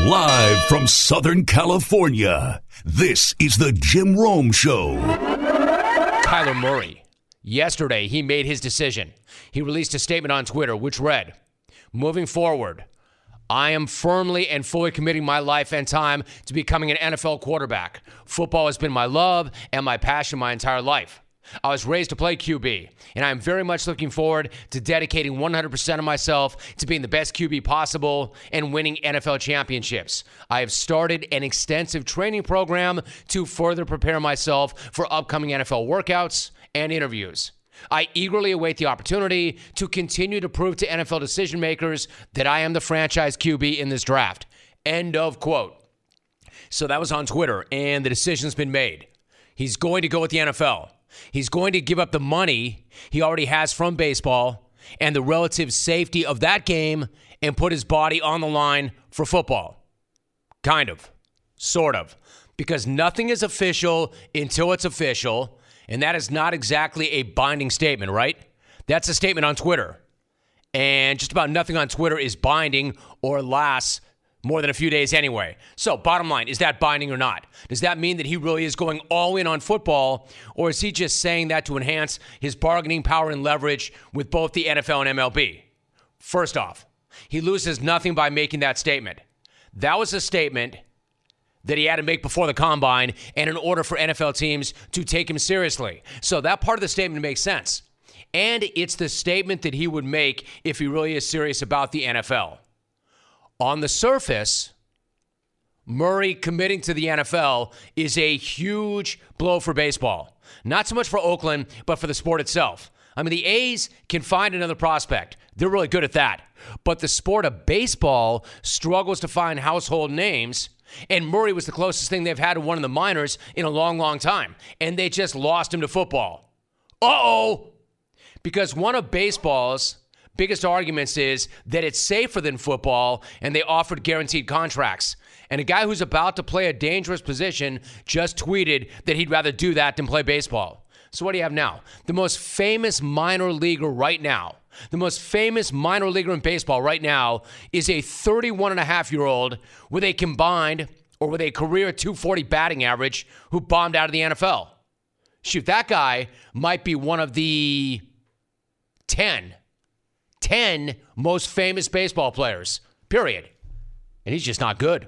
Live from Southern California, this is the Jim Rome Show. Kyler Murray. Yesterday, he made his decision. He released a statement on Twitter, which read, "Moving forward, I am firmly and fully committing my life and time to becoming an NFL quarterback. Football has been my love and my passion my entire life. I was raised to play QB, and I am very much looking forward to dedicating 100% of myself to being the best QB possible and winning NFL championships. I have started an extensive training program to further prepare myself for upcoming NFL workouts and interviews. I eagerly await the opportunity to continue to prove to NFL decision makers that I am the franchise QB in this draft." End of quote. So that was on Twitter, and the decision's been made. He's going to go with the NFL. He's going to give up the money he already has from baseball and the relative safety of that game and put his body on the line for football. Kind of. Sort of. Because nothing is official until it's official, and that is not exactly a binding statement, right? That's a statement on Twitter. And just about nothing on Twitter is binding or lasts more than a few days anyway. So, bottom line, is that binding or not? Does that mean that he really is going all in on football, or is he just saying that to enhance his bargaining power and leverage with both the NFL and MLB? First off, he loses nothing by making that statement. That was a statement that he had to make before the combine and in order for NFL teams to take him seriously. So that part of the statement makes sense. And it's the statement that he would make if he really is serious about the NFL. On the surface, Murray committing to the NFL is a huge blow for baseball. Not so much for Oakland, but for the sport itself. I mean, the A's can find another prospect. They're really good at that. But the sport of baseball struggles to find household names, and Murray was the closest thing they've had to one of the minors in a long, long time. And they just lost him to football. Uh-oh! Because one of baseball's biggest arguments is that it's safer than football, and they offered guaranteed contracts. And a guy who's about to play a dangerous position just tweeted that he'd rather do that than play baseball. So what do you have now? The most famous minor leaguer right now, the most famous minor leaguer in baseball right now is a 31-and-a-half-year-old with a combined, or with a career 240 batting average, who bombed out of the NFL. Shoot, that guy might be one of the 10 most famous baseball players, period. And he's just not good.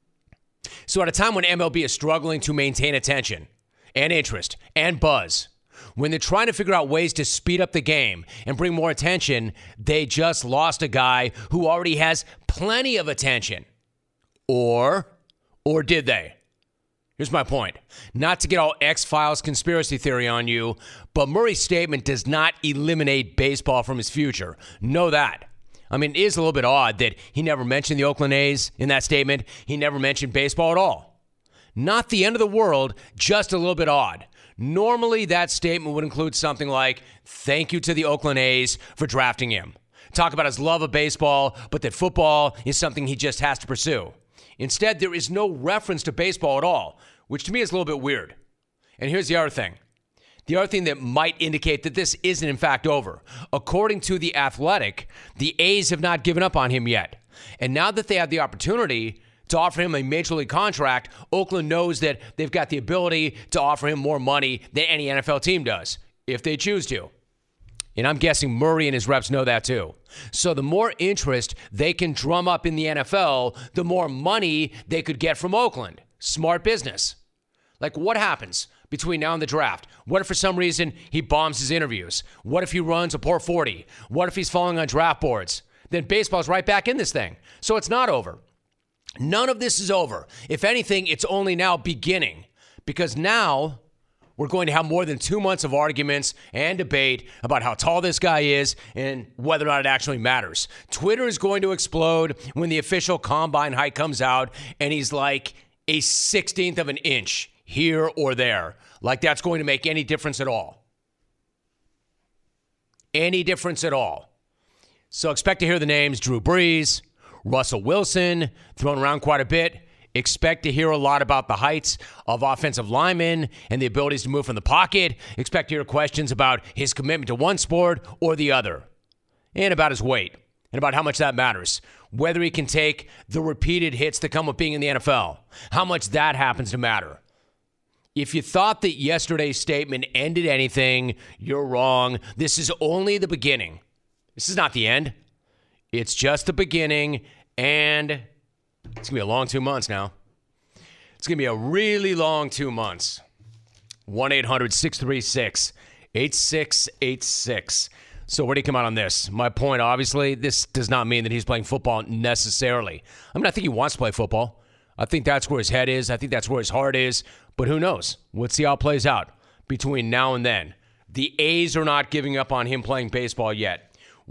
So at a time when MLB is struggling to maintain attention and interest and buzz, when they're trying to figure out ways to speed up the game and bring more attention, they just lost a guy who already has plenty of attention. Or did they? Here's my point. Not to get all X-Files conspiracy theory on you, but Murray's statement does not eliminate baseball from his future. Know that. I mean, it is a little bit odd that he never mentioned the Oakland A's in that statement. He never mentioned baseball at all. Not the end of the world, just a little bit odd. Normally, that statement would include something like, "Thank you to the Oakland A's for drafting him." Talk about his love of baseball, but that football is something he just has to pursue. Instead, there is no reference to baseball at all, which to me is a little bit weird. And here's the other thing. The other thing that might indicate that this isn't in fact over. According to The Athletic, the A's have not given up on him yet. And now that they have the opportunity to offer him a major league contract, Oakland knows that they've got the ability to offer him more money than any NFL team does, if they choose to. And I'm guessing Murray and his reps know that too. So the more interest they can drum up in the NFL, the more money they could get from Oakland. Smart business. Like, what happens between now and the draft? What if for some reason he bombs his interviews? What if he runs a poor 40? What if he's falling on draft boards? Then baseball's right back in this thing. So it's not over. None of this is over. If anything, it's only now beginning. Because now we're going to have more than 2 months of arguments and debate about how tall this guy is and whether or not it actually matters. Twitter is going to explode when the official combine height comes out and he's like a 16th of an inch here or there. Like that's going to make any difference at all. Any difference at all. So expect to hear the names Drew Brees, Russell Wilson, thrown around quite a bit. Expect to hear a lot about the heights of offensive linemen and the abilities to move from the pocket. Expect to hear questions about his commitment to one sport or the other. And about his weight and about how much that matters. whether he can take the repeated hits that come with being in the NFL, how much that happens to matter. If you thought that yesterday's statement ended anything, you're wrong. This is only the beginning. This is not the end. It's just the beginning, and it's going to be a long 2 months now. It's going to be a really long 2 months. 1-800-636-8686. So where do you come out on this? My point, obviously, this does not mean that he's playing football necessarily. I mean, I think he wants to play football. I think that's where his head is. I think that's where his heart is. But who knows? Let's see how it plays out between now and then. The A's are not giving up on him playing baseball yet.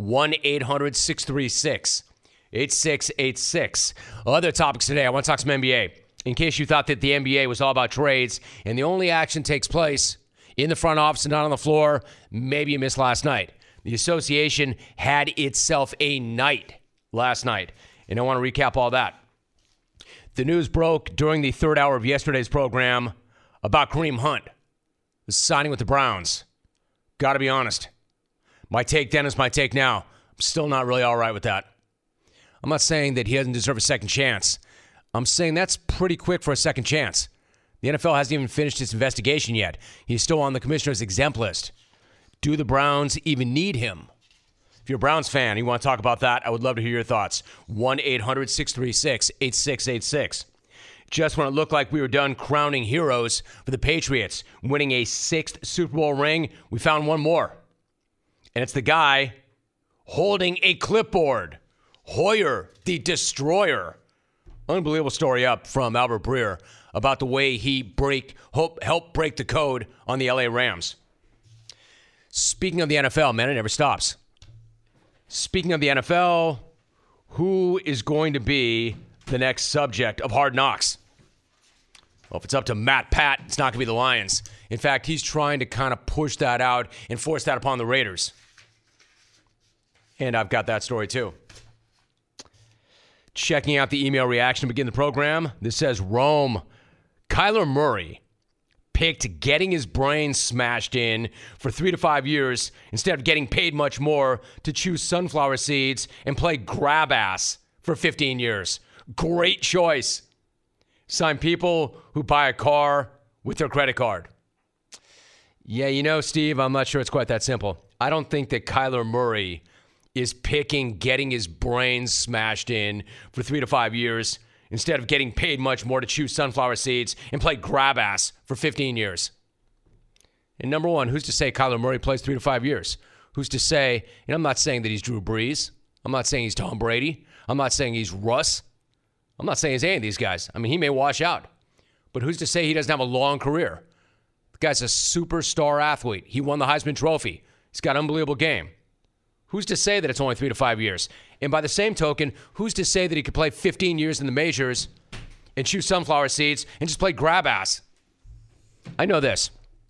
1-800-636-8686. Other topics today, I want to talk some NBA. In case you thought that the NBA was all about trades and the only action takes place in the front office and not on the floor, maybe you missed last night. The association had itself a night last night, and I want to recap all that. The news broke during the third hour of yesterday's program about Kareem Hunt signing with the Browns. Got to be honest. My take then is my take now. I'm still not really all right with that. I'm not saying that he doesn't deserve a second chance. I'm saying that's pretty quick for a second chance. The NFL hasn't even finished its investigation yet. He's still on the commissioner's exempt list. Do the Browns even need him? If you're a Browns fan and you want to talk about that, I would love to hear your thoughts. 1-800-636-8686. Just when it looked like we were done crowning heroes for the Patriots, winning a 6th Super Bowl ring, we found one more. And it's the guy holding a clipboard. Hoyer, the Destroyer. Unbelievable story up from Albert Breer about the way he helped break the code on the LA Rams. Speaking of the NFL, man, it never stops. Speaking of the NFL, who is going to be the next subject of Hard Knocks? Well, if it's up to Matt Pat, it's not going to be the Lions. In fact, he's trying to kind of push that out and force that upon the Raiders. And I've got that story too. Checking out the email reaction to begin the program. This says, Rome, Kyler Murray picked getting his brain smashed in for 3 to 5 years instead of getting paid much more to chew sunflower seeds and play grab ass for 15 years. Great choice. Sign people who buy a car with their credit card. Yeah, you know, Steve, I'm not sure it's quite that simple. I don't think that Kyler Murray is picking getting his brain smashed in for 3 to 5 years instead of getting paid much more to chew sunflower seeds and play grab ass for 15 years. And number one, who's to say Kyler Murray plays 3 to 5 years? Who's to say, and I'm not saying that he's Drew Brees. I'm not saying he's Tom Brady. I'm not saying he's Russ. I'm not saying he's any of these guys. I mean, he may wash out. But who's to say he doesn't have a long career? The guy's a superstar athlete. He won the Heisman Trophy. He's got an unbelievable game. Who's to say that it's only 3 to 5 years? And by the same token, who's to say that he could play 15 years in the majors and chew sunflower seeds and just play grab ass? I know this.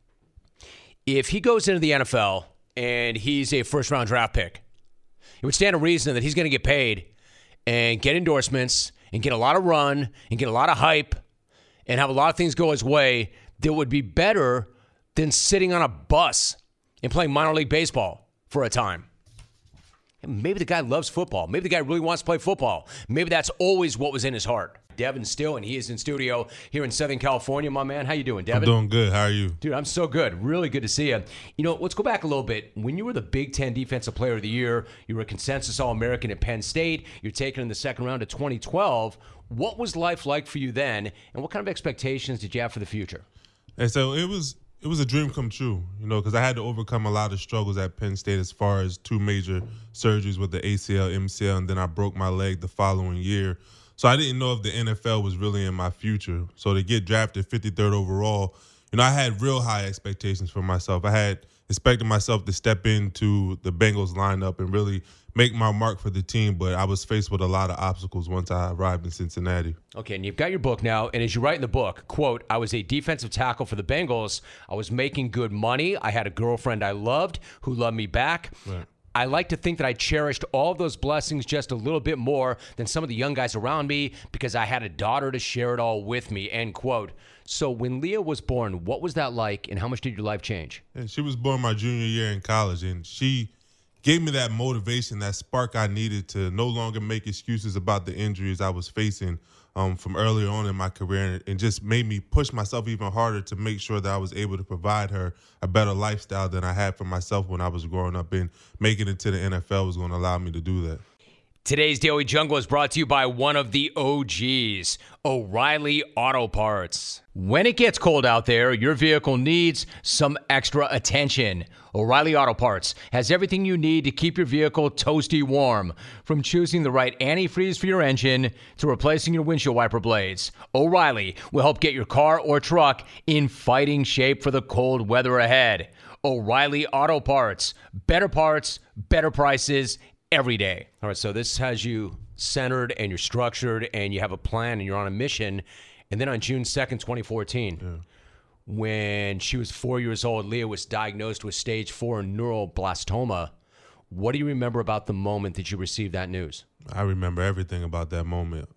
If he goes into the NFL and he's a first-round draft pick, it would stand to reason that he's going to get paid and get endorsements and get a lot of run and get a lot of hype and have a lot of things go his way that would be better than sitting on a bus and playing minor league baseball for a time. Maybe the guy loves football. Maybe the guy really wants to play football. Maybe that's always what was in his heart. Devin Still, and he is in studio here in Southern California. My man, how you doing, Devin? I'm doing good. How are you? Dude, I'm so good. Really good to see you. You know, let's go back a little bit. When you were the Big Ten Defensive Player of the Year, you were a consensus All-American at Penn State. You're taken in the second round of 2012. What was life like for you then, and what kind of expectations did you have for the future? And so it was a dream come true, you know, because I had to overcome a lot of struggles at Penn State as far as 2 major surgeries with the ACL, MCL, and then I broke my leg the following year. So I didn't know if the NFL was really in my future. So to get drafted 53rd overall, you know, I had real high expectations for myself. I had expected myself to step into the Bengals lineup and really make my mark for the team, but I was faced with a lot of obstacles once I arrived in Cincinnati. Okay, and you've got your book now, and as you write in the book, quote, I was a defensive tackle for the Bengals. I was making good money. I had a girlfriend I loved who loved me back. Right. I like to think that I cherished all of those blessings just a little bit more than some of the young guys around me because I had a daughter to share it all with me, end quote. So when Leah was born, what was that like, and how much did your life change? And she was born my junior year in college, and she gave me that motivation, that spark I needed to no longer make excuses about the injuries I was facing from earlier on in my career, and just made me push myself even harder to make sure that I was able to provide her a better lifestyle than I had for myself when I was growing up, and making it to the NFL was going to allow me to do that. Today's Daily Jungle is brought to you by one of the OGs, O'Reilly Auto Parts. When it gets cold out there, your vehicle needs some extra attention. O'Reilly Auto Parts has everything you need to keep your vehicle toasty warm. From choosing the right antifreeze for your engine to replacing your windshield wiper blades, O'Reilly will help get your car or truck in fighting shape for the cold weather ahead. O'Reilly Auto Parts. Better parts, better prices, every day. All right, so this has you centered and you're structured and you have a plan and you're on a mission. And then on June 2nd, 2014, when she was 4 years old, Leah was diagnosed with stage 4 neuroblastoma. What do you remember about the moment that you received that news? I remember everything about that moment.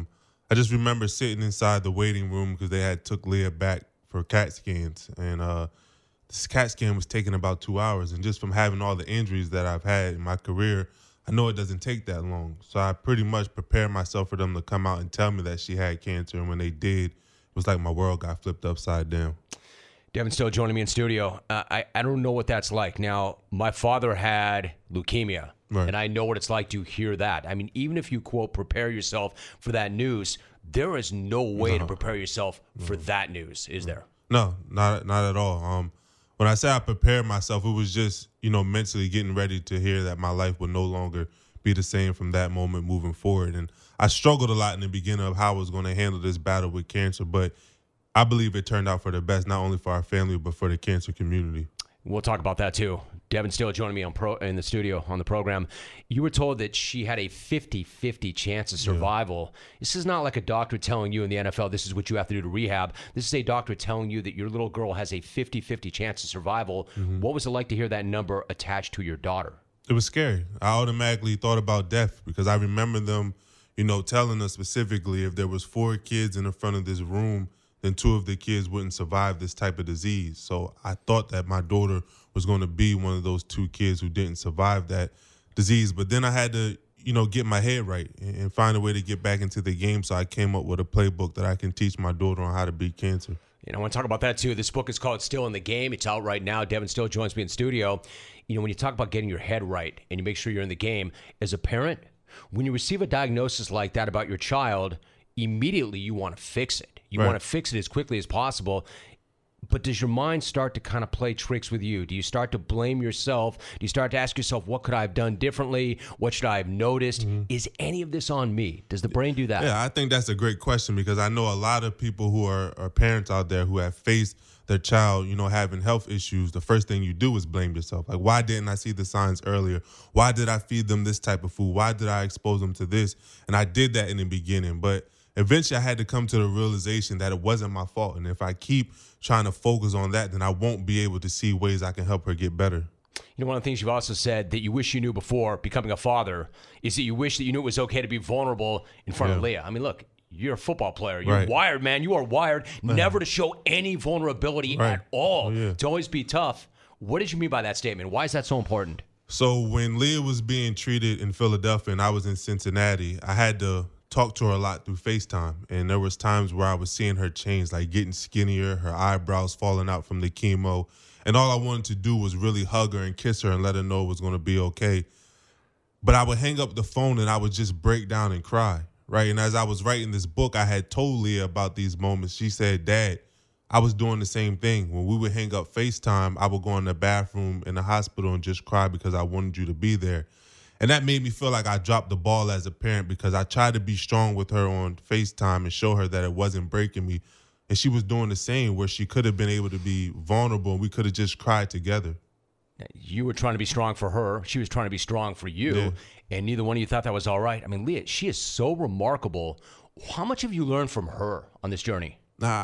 I just remember sitting inside the waiting room because they had took Leah back for CAT scans. And this CAT scan was taking about 2 hours. And just from having all the injuries that I've had in my career, I know it doesn't take that long. So I pretty much prepared myself for them to come out and tell me that she had cancer. And when they did, it was like my world got flipped upside down. Devin Still joining me in studio. I don't know what that's like. Now, my father had leukemia, Right. and I know what it's like to hear that. I mean, even if you, quote, prepare yourself for that news, there is no way to prepare yourself for that news, is there? No, not at all. When I say I prepared myself, it was just, mentally getting ready to hear that my life would no longer be the same from that moment moving forward. And I struggled a lot in the beginning of how I was going to handle this battle with cancer, but I believe it turned out for the best, not only for our family, but for the cancer community. We'll talk about that too. Devin Still joining me in the studio on the program. You were told that she had a 50-50 chance of survival. Yeah. This is not like a doctor telling you in the NFL, this is what you have to do to rehab. This is a doctor telling you that your little girl has a 50-50 chance of survival. Mm-hmm. What was it like to hear that number attached to your daughter? It was scary. I automatically thought about death because I remember them, telling us specifically if there was 4 kids in the front of this room, then 2 of the kids wouldn't survive this type of disease. So I thought that my daughter was going to be one of those 2 kids who didn't survive that disease. But then I had to, get my head right and find a way to get back into the game. So I came up with a playbook that I can teach my daughter on how to beat cancer. I want to talk about that too. This book is called Still in the Game. It's out right now. Devin Still joins me in studio. When you talk about getting your head right and you make sure you're in the game, as a parent, when you receive a diagnosis like that about your child, immediately you want to fix it. You want to fix it as quickly as possible. But does your mind start to kind of play tricks with you? Do you start to blame yourself? Do you start to ask yourself, what could I have done differently? What should I have noticed? Mm-hmm. Is any of this on me? Does the brain do that? Yeah, I think that's a great question because I know a lot of people who are parents out there who have faced their child, having health issues. The first thing you do is blame yourself. Like, why didn't I see the signs earlier? Why did I feed them this type of food? Why did I expose them to this? And I did that in the beginning, but eventually I had to come to the realization that it wasn't my fault. And if I keep trying to focus on that, then I won't be able to see ways I can help her get better. One of the things you've also said that you wish you knew before becoming a father is that you wish that you knew it was okay to be vulnerable in front of Leah. I mean, look, you're a football player. You're wired, man. You are wired never to show any vulnerability at all, to always be tough. What did you mean by that statement? Why is that so important? So when Leah was being treated in Philadelphia and I was in Cincinnati, I had to talk to her a lot through FaceTime. And there was times where I was seeing her change, like getting skinnier, her eyebrows falling out from the chemo. And all I wanted to do was really hug her and kiss her and let her know it was going to be okay. But I would hang up the phone and I would just break down and cry, right? And as I was writing this book, I had told Leah about these moments. She said, Dad, I was doing the same thing. When we would hang up FaceTime, I would go in the bathroom in the hospital and just cry because I wanted you to be there. And that made me feel like I dropped the ball as a parent because I tried to be strong with her on FaceTime and show her that it wasn't breaking me. And she was doing the same where she could have been able to be vulnerable and we could have just cried together. You were trying to be strong for her. She was trying to be strong for you. Yeah. And neither one of you thought that was all right. I mean, Leah, she is so remarkable. How much have you learned from her on this journey?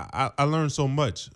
I learned so much.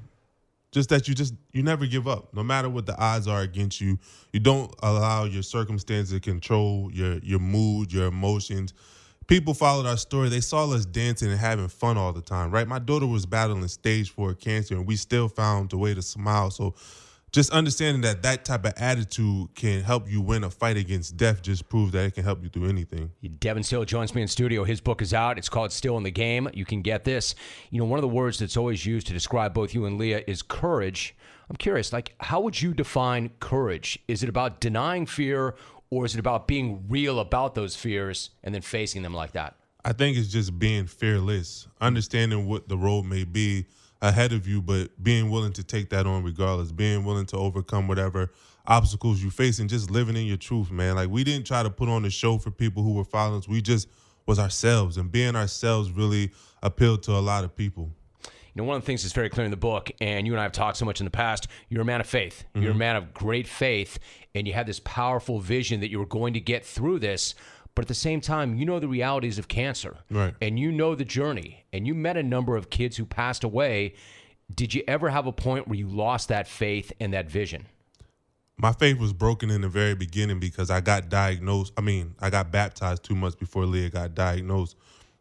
Just that you never give up. No matter what the odds are against you, you don't allow your circumstances to control your mood, your emotions. People followed our story. They saw us dancing and having fun all the time, right? My daughter was battling stage 4 cancer, and we still found a way to smile. So just understanding that type of attitude can help you win a fight against death just proves that it can help you through anything. Devin Still joins me in studio. His book is out. It's called Still in the Game. You can get this. One of the words that's always used to describe both you and Leah is courage. I'm curious, how would you define courage? Is it about denying fear, or is it about being real about those fears and then facing them like that? I think it's just being fearless, understanding what the road may be ahead of you, but being willing to take that on regardless, being willing to overcome whatever obstacles you face and just living in your truth, man. We didn't try to put on a show for people who were following us. We just was ourselves, and being ourselves really appealed to a lot of people. One of the things that's very clear in the book, and you and I have talked so much in the past, you're a man of faith. Mm-hmm. You're a man of great faith, and you had this powerful vision that you were going to get through this. But at the same time, you know the realities of cancer, right? And you know the journey, and you met a number of kids who passed away. Did you ever have a point where you lost that faith and that vision? My faith was broken in the very beginning because I got diagnosed. I got baptized 2 months before Leah got diagnosed.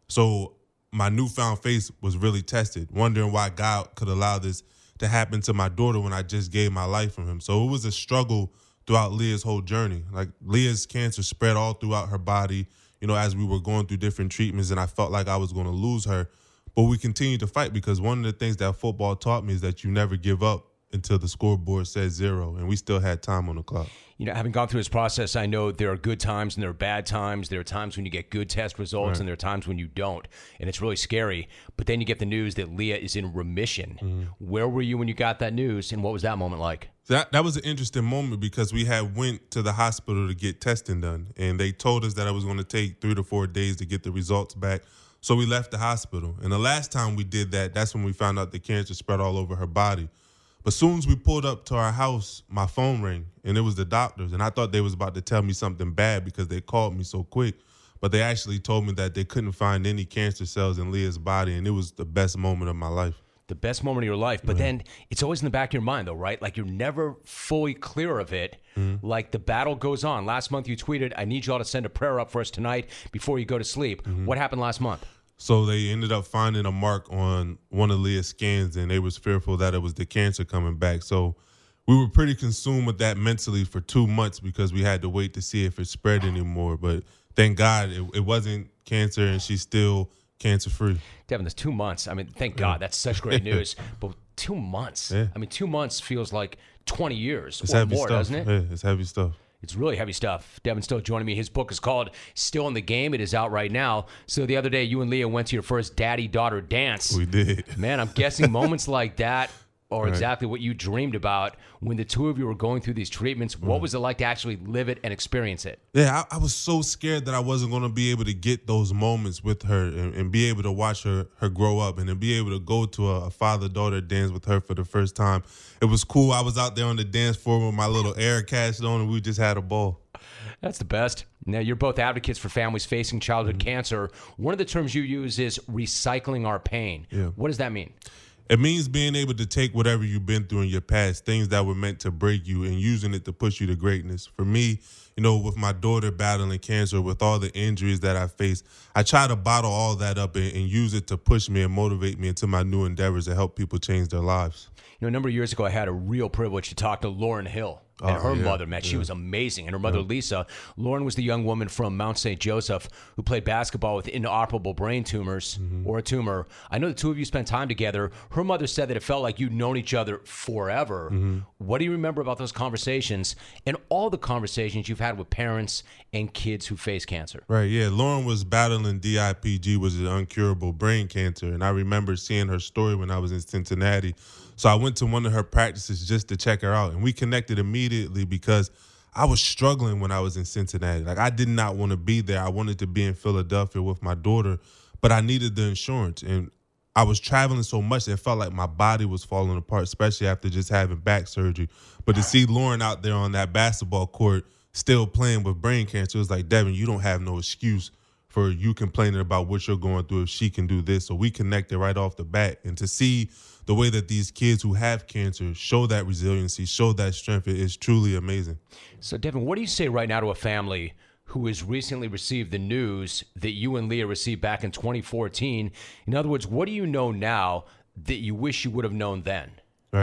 So my newfound faith was really tested, wondering why God could allow this to happen to my daughter when I just gave my life from him. So it was a struggle throughout Leah's whole journey. Leah's cancer spread all throughout her body, as we were going through different treatments, and I felt like I was going to lose her. But we continued to fight because one of the things that football taught me is that you never give up until the scoreboard says 0, and we still had time on the clock. Having gone through this process, I know there are good times and there are bad times. There are times when you get good test results, right, and there are times when you don't, and it's really scary. But then you get the news that Leah is in remission. Mm-hmm. Where were you when you got that news, and what was that moment like? That was an interesting moment because we had went to the hospital to get testing done, and they told us that it was going to take 3 to 4 days to get the results back. So we left the hospital, and the last time we did that, that's when we found out the cancer spread all over her body. But as soon as we pulled up to our house, my phone rang, and it was the doctors. And I thought they was about to tell me something bad because they called me so quick. But they actually told me that they couldn't find any cancer cells in Leah's body, and it was the best moment of my life. The best moment of your life. But then it's always in the back of your mind, though, right? You're never fully clear of it. Mm-hmm. The battle goes on. Last month you tweeted, I need you all to send a prayer up for us tonight before you go to sleep. Mm-hmm. What happened last month? So they ended up finding a mark on one of Leah's scans, and they was fearful that it was the cancer coming back. So we were pretty consumed with that mentally for 2 months because we had to wait to see if it spread anymore. But thank God it wasn't cancer, and she's still cancer-free. Devin, that's 2 months. Thank God. That's such great news. But 2 months. Yeah. 2 months feels like 20 years it's or heavy more, stuff. Doesn't it? Yeah, it's heavy stuff. It's really heavy stuff. Devin Still joining me. His book is called Still in the Game. It is out right now. So the other day, you and Leah went to your first daddy-daughter dance. We did. Man, I'm guessing moments like that are exactly what you dreamed about when the two of you were going through these treatments. What was it like to actually live it and experience it? Yeah, I was so scared that I wasn't going to be able to get those moments with her and be able to watch her grow up and to be able to go to a father-daughter dance with her for the first time. It was cool. I was out there on the dance floor with my little air cast on, and we just had a ball. That's the best. Now, you're both advocates for families facing childhood cancer. One of the terms you use is recycling our pain. Yeah. What does that mean? It means being able to take whatever you've been through in your past, things that were meant to break you, and using it to push you to greatness. For me, with my daughter battling cancer, with all the injuries that I faced, I try to bottle all that up and use it to push me and motivate me into my new endeavors to help people change their lives. A number of years ago, I had a real privilege to talk to Lauryn Hill. And her mother, man, she was amazing. And her mother, Lisa, Lauren was the young woman from Mount St. Joseph who played basketball with inoperable brain tumors or a tumor. I know the two of you spent time together. Her mother said that it felt like you'd known each other forever. Mm-hmm. What do you remember about those conversations and all the conversations you've had with parents and kids who face cancer? Right, yeah. Lauren was battling DIPG, which is incurable brain cancer. And I remember seeing her story when I was in Cincinnati. So I went to one of her practices just to check her out. And we connected immediately because I was struggling when I was in Cincinnati. I did not want to be there. I wanted to be in Philadelphia with my daughter, but I needed the insurance. And I was traveling so much that it felt like my body was falling apart, especially after just having back surgery. But to see Lauren out there on that basketball court still playing with brain cancer, it was like, Devin, you don't have no excuse for you complaining about what you're going through if she can do this. So we connected right off the bat. And to see the way that these kids who have cancer show that resiliency, show that strength, is truly amazing. So, Devin, what do you say right now to a family who has recently received the news that you and Leah received back in 2014? In other words, what do you know now that you wish you would have known then? Right.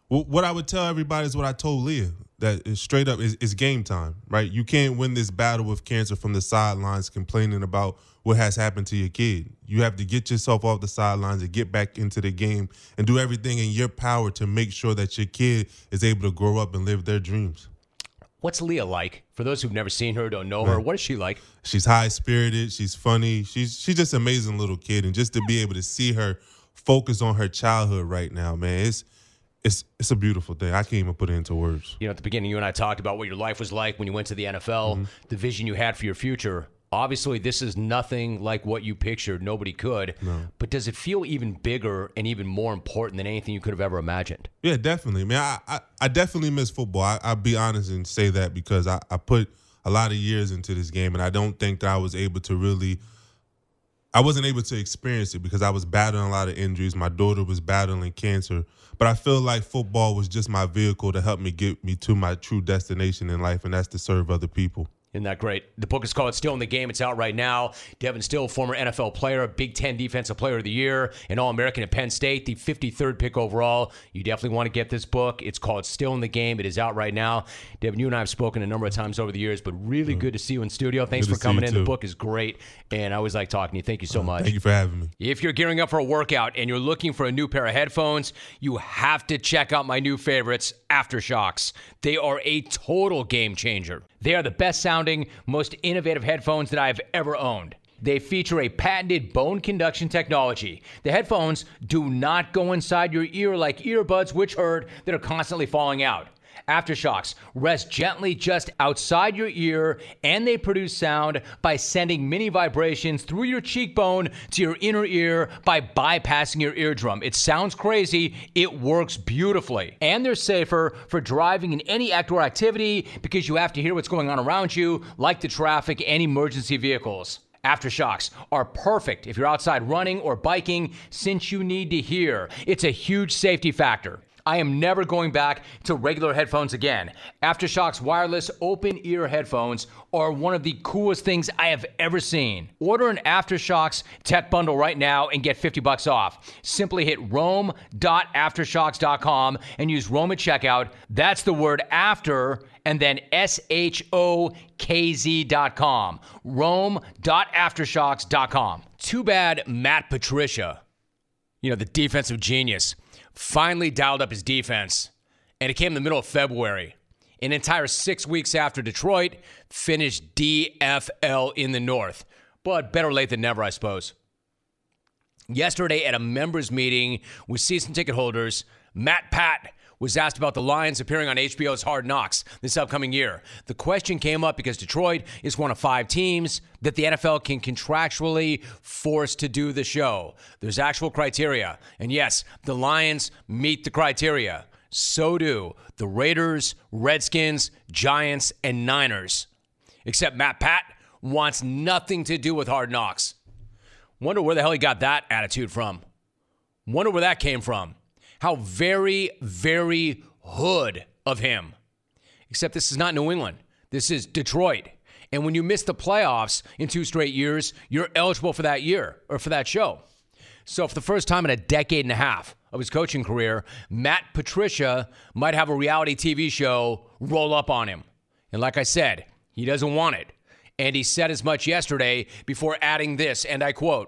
What I would tell everybody is what I told Leah, that is straight up is game time, right? You can't win this battle with cancer from the sidelines complaining about what has happened to your kid. You have to get yourself off the sidelines and get back into the game and do everything in your power to make sure that your kid is able to grow up and live their dreams. What's Leah like? For those who've never seen her, don't know her, what is she like? She's high-spirited. She's funny. She's just an amazing little kid. And just to be able to see her focus on her childhood right now, man, it's a beautiful thing. I can't even put it into words. You know, at the beginning, you and I talked about what your life was like when you went to the NFL, the vision you had for your future. Obviously, this is nothing like what you pictured. Nobody could. No. But does it feel even bigger and even more important than anything you could have ever imagined? Yeah, definitely. I mean, I definitely miss football. I'll be honest and say that because I put a lot of years into this game, and I don't think that I wasn't able to experience it because I was battling a lot of injuries. My daughter was battling cancer. But I feel like football was just my vehicle to help me get me to my true destination in life, and that's to serve other people. Isn't that great? The book is called Still in the Game. It's out right now. Devin Still, former NFL player, Big Ten Defensive Player of the Year, an All-American at Penn State, the 53rd pick overall. You definitely want to get this book. It's called Still in the Game. It is out right now. Devin, you and I have spoken a number of times over the years, but really good to see you in studio. Thanks for coming in. The book is great, and I always like talking to you. Thank you so much. Thank you for having me. If you're gearing up for a workout and you're looking for a new pair of headphones, you have to check out my new favorites, Aftershocks. They are a total game changer. They are the best sounding, most innovative headphones that I've ever owned. They feature a patented bone conduction technology. The headphones do not go inside your ear like earbuds, which hurt, that are constantly falling out. Aftershocks rest gently just outside your ear, and they produce sound by sending mini vibrations through your cheekbone to your inner ear by bypassing your eardrum. It sounds crazy. It works beautifully. And they're safer for driving in any outdoor activity because you have to hear what's going on around you, like the traffic and emergency vehicles. Aftershocks are perfect if you're outside running or biking since you need to hear. It's a huge safety factor. I am never going back to regular headphones again. Aftershocks wireless open ear headphones are one of the coolest things I have ever seen. Order an Aftershocks tech bundle right now and get $50 off. Simply hit rome.aftershocks.com and use Rome at checkout. That's the word after and then SHOKZ.com. Rome.aftershocks.com. Too bad Matt Patricia, the defensive genius, finally dialed up his defense, and it came in the middle of February. An entire 6 weeks after Detroit finished DFL in the North. But better late than never, I suppose. Yesterday at a members meeting with season ticket holders, Matt Pat was asked about the Lions appearing on HBO's Hard Knocks this upcoming year. The question came up because Detroit is one of 5 teams that the NFL can contractually force to do the show. There's actual criteria. And yes, the Lions meet the criteria. So do the Raiders, Redskins, Giants, and Niners. Except Matt Pat wants nothing to do with Hard Knocks. Wonder where the hell he got that attitude from. Wonder where that came from. How very, very hood of him. Except this is not New England. This is Detroit. And when you miss the playoffs in 2 straight years, you're eligible for that year or for that show. So for the first time in a decade and a half of his coaching career, Matt Patricia might have a reality TV show roll up on him. And like I said, he doesn't want it. And he said as much yesterday before adding this, and I quote,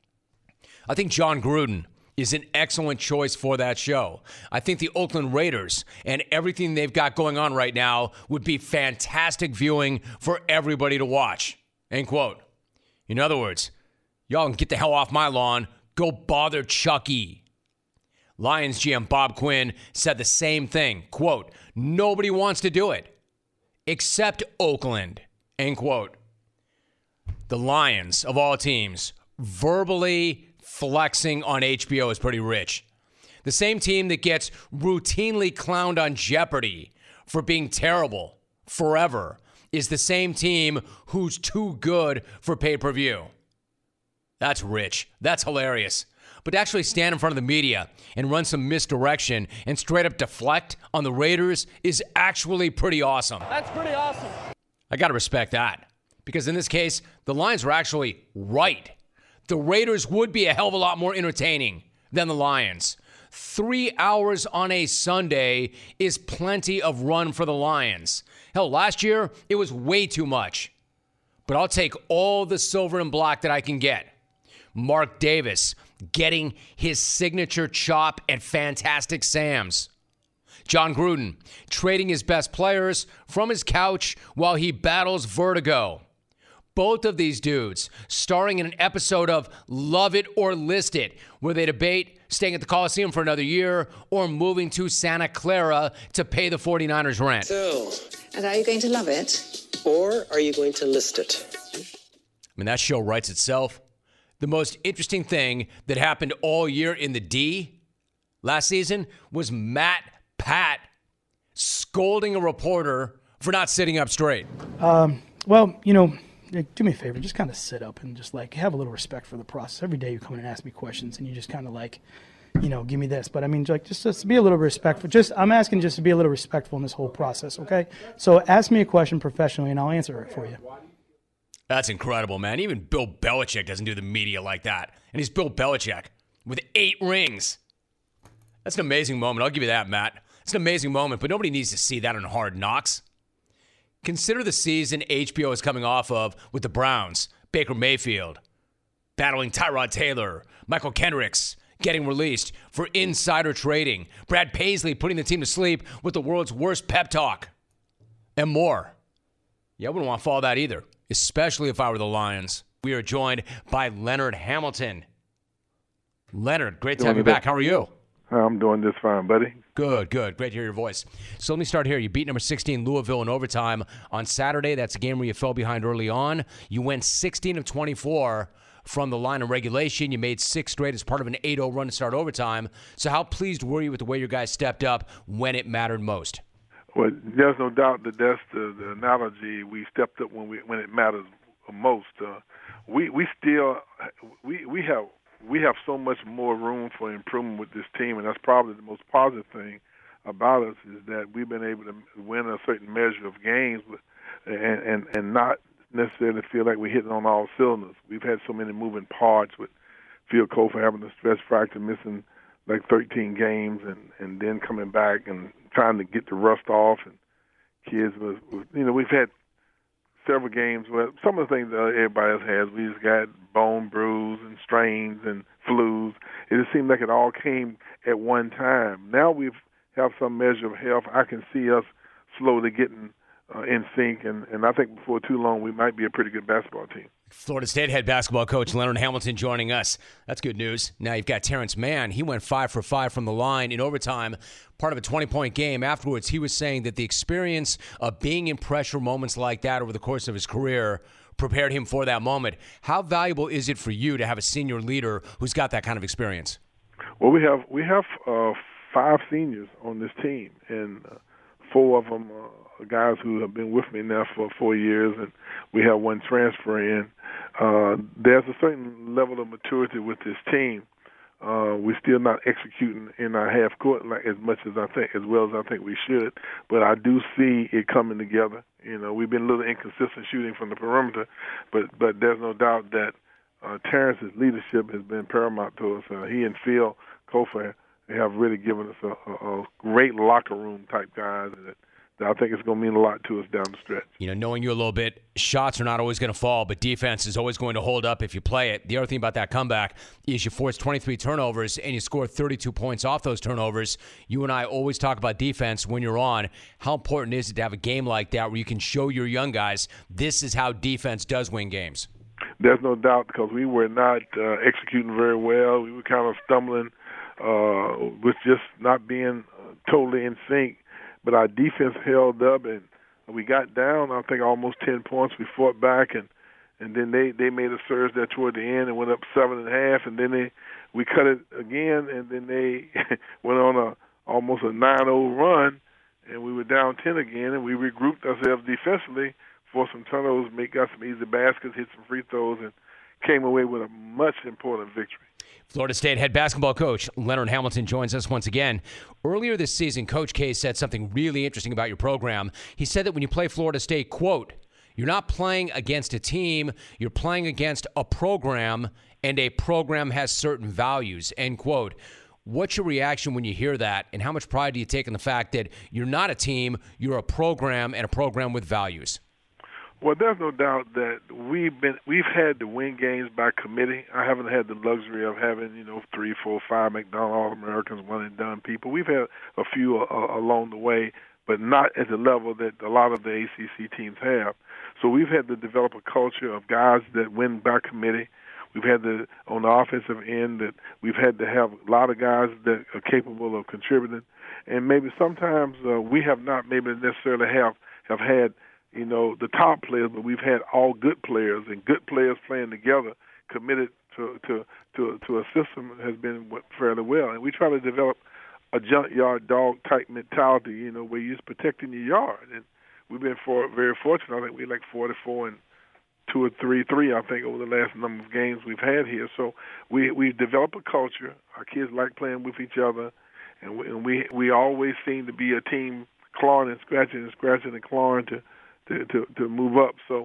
"I think John Gruden is an excellent choice for that show. I think the Oakland Raiders and everything they've got going on right now would be fantastic viewing for everybody to watch." End quote. In other words, y'all can get the hell off my lawn. Go bother Chucky. Lions GM Bob Quinn said the same thing. Quote, "Nobody wants to do it except Oakland." End quote. The Lions, of all teams, verbally flexing on HBO is pretty rich. The same team that gets routinely clowned on Jeopardy for being terrible forever is the same team who's too good for pay-per-view. That's rich. That's hilarious. But to actually stand in front of the media and run some misdirection and straight up deflect on the Raiders is actually pretty awesome. That's pretty awesome. I got to respect that. Because in this case, the Lions were actually right. The Raiders would be a hell of a lot more entertaining than the Lions. 3 hours on a Sunday is plenty of run for the Lions. Hell, last year, it was way too much. But I'll take all the silver and black that I can get. Mark Davis getting his signature chop at Fantastic Sam's. John Gruden trading his best players from his couch while he battles vertigo. Both of these dudes starring in an episode of Love It or List It, where they debate staying at the Coliseum for another year or moving to Santa Clara to pay the 49ers rent. So, And are you going to love it? or are you going to list it? I mean, that show writes itself. The most interesting thing that happened all year in the D last season was Matt Pat scolding a reporter for not sitting up straight. Well, you know, do me a favor, just kind of sit up and just like have a little respect for the process. Every day you come in and ask me questions and you just kind of like, you know, give me this. But I mean, like, just be a little respectful. I'm asking just to be a little respectful in this whole process, okay? So ask me a question professionally and I'll answer it for you. That's incredible, man. Even Bill Belichick doesn't do the media like that. And he's Bill Belichick with 8 rings. That's an amazing moment. I'll give you that, Matt. It's an amazing moment, but nobody needs to see that on Hard Knocks. Consider the season HBO is coming off of with the Browns, Baker Mayfield, battling Tyrod Taylor, Michael Kendricks getting released for insider trading, Brad Paisley putting the team to sleep with the world's worst pep talk, and more. Yeah, I wouldn't want to follow that either, especially if I were the Lions. We are joined by Leonard Hamilton. Leonard, great to have you back. How are you? I'm doing just fine, buddy. Good. Great to hear your voice. So let me start here. You beat number 16 Louisville in overtime on Saturday. That's a game where you fell behind early on. You went 16 of 24 from the line of regulation. You made 6 straight as part of an 8-0 run to start overtime. So how pleased were you with the way your guys stepped up when it mattered most? Well, there's no doubt that that's the analogy. We stepped up when it matters most. We have so much more room for improvement with this team, and that's probably the most positive thing about us is that we've been able to win a certain measure of games, and not necessarily feel like we're hitting on all cylinders. We've had so many moving parts with Phil Kofer having a stress fracture, missing like 13 games, and then coming back and trying to get the rust off. And kids we've had several games where some of the things that everybody else has, we just got bone bruise and strains and flus. It just seemed like it all came at one time. Now we have some measure of health. I can see us slowly getting in sync, and I think before too long we might be a pretty good basketball team. Florida State head basketball coach Leonard Hamilton joining us. That's good news. Now you've got Terrence Mann. He went 5 for 5 from the line in overtime, part of a 20-point game. Afterwards, he was saying that the experience of being in pressure moments like that over the course of his career prepared him for that moment. How valuable is it for you to have a senior leader who's got that kind of experience? Well, we have 5 seniors on this team, and 4 of them are guys who have been with me now for 4 years, and we have 1 transfer in. There's a certain level of maturity with this team. We're still not executing in our half court like as well as I think we should, but I do see it coming together. You know, we've been a little inconsistent shooting from the perimeter, but there's no doubt that Terrence's leadership has been paramount to us. He and Phil Kofer have really given us a great locker room type guys that I think it's going to mean a lot to us down the stretch. You know, knowing you a little bit, shots are not always going to fall, but defense is always going to hold up if you play it. The other thing about that comeback is you force 23 turnovers and you score 32 points off those turnovers. You and I always talk about defense when you're on. How important is it to have a game like that where you can show your young guys this is how defense does win games? There's no doubt, because we were not executing very well. We were kind of stumbling with just not being totally in sync. But our defense held up, and we got down, I think, almost 10 points. We fought back, and then they made a surge there toward the end and went up 7.5, and then we cut it again, and then they went on almost a 9-0 run, and we were down 10 again, and we regrouped ourselves defensively, forced some turnovers, got some easy baskets, hit some free throws, and came away with a much important victory. Florida State head basketball coach Leonard Hamilton joins us once again. Earlier this season, Coach K said something really interesting about your program. He said that when you play Florida State, quote, you're not playing against a team, you're playing against a program, and a program has certain values, end quote. What's your reaction when you hear that, and how much pride do you take in the fact that you're not a team, you're a program, and a program with values? Well, there's no doubt that we've had to win games by committee. I haven't had the luxury of having 3, 4, 5 McDonald All-Americans, one and done people. We've had a few along the way, but not at the level that a lot of the ACC teams have. So we've had to develop a culture of guys that win by committee. We've had to, on the offensive end, that we've had to have a lot of guys that are capable of contributing, and maybe sometimes we have not maybe necessarily have had the top players, but we've had all good players and good players playing together, committed to a system that has been fairly well. And we try to develop a junkyard dog type mentality, where you're just protecting your yard. And we've been very fortunate. I think we're like 44 and 2 or 3, I think, over the last number of games we've had here. So we develop a culture. Our kids like playing with each other, and we always seem to be a team clawing and scratching and clawing to move up. So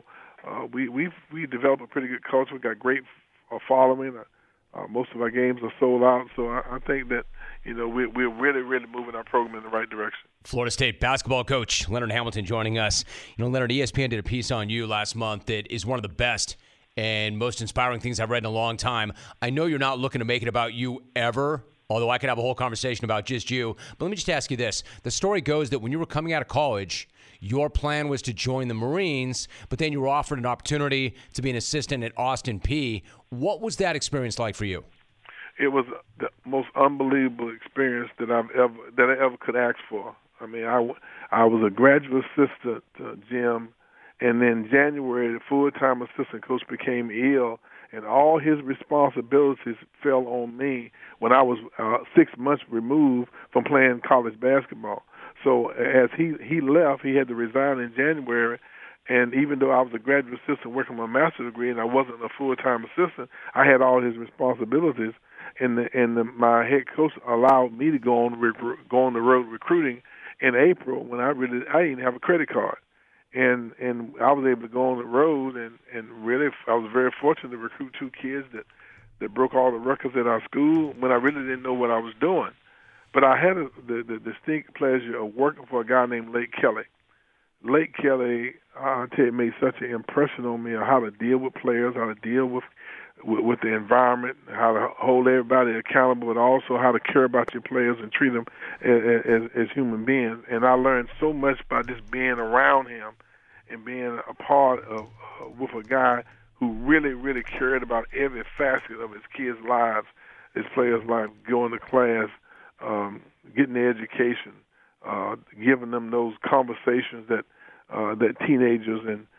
we developed a pretty good culture. We got great following. Most of our games are sold out. So I think that we're really, really moving our program in the right direction. Florida State basketball coach Leonard Hamilton joining us. Leonard, ESPN did a piece on you last month that is one of the best and most inspiring things I've read in a long time. I know you're not looking to make it about you ever, although I could have a whole conversation about just you. But let me just ask you this. The story goes that when you were coming out of college, your plan was to join the Marines, but then you were offered an opportunity to be an assistant at Austin Peay. What was that experience like for you? It was the most unbelievable experience that I ever could ask for. I mean, I was a graduate assistant, Jim, and then January, the full-time assistant coach became ill, and all his responsibilities fell on me when I was 6 months removed from playing college basketball. So as he left, he had to resign in January, and even though I was a graduate assistant working on my master's degree and I wasn't a full-time assistant, I had all his responsibilities, and my head coach allowed me to go on the road recruiting in April when I didn't have a credit card. And I was able to go on the road, and really I was very fortunate to recruit 2 kids that broke all the records at our school when I really didn't know what I was doing. But I had the distinct pleasure of working for a guy named Lake Kelly. Lake Kelly, I tell you, made such an impression on me on how to deal with players, how to deal with the environment, how to hold everybody accountable, but also how to care about your players and treat them as human beings. And I learned so much by just being around him and being a part of with a guy who really, really cared about every facet of his kids' lives, his players' lives, going to class, getting the education, giving them those conversations that teenagers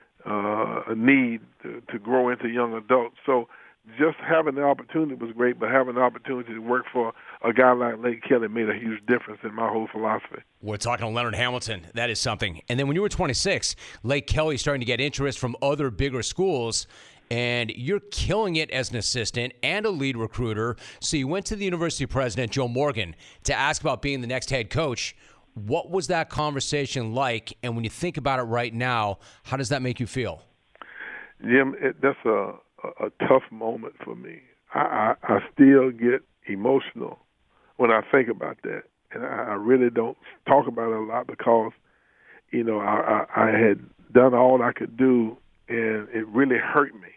need to grow into young adults. So just having the opportunity was great, but having the opportunity to work for a guy like Lake Kelly made a huge difference in my whole philosophy. We're talking to Leonard Hamilton. That is something. And then when you were 26, Lake Kelly starting to get interest from other bigger schools, and you're killing it as an assistant and a lead recruiter. So you went to the university president, Joe Morgan, to ask about being the next head coach. What was that conversation like? And when you think about it right now, how does that make you feel? Jim, that's a tough moment for me. I still get emotional when I think about that. And I really don't talk about it a lot because, I had done all I could do, and it really hurt me.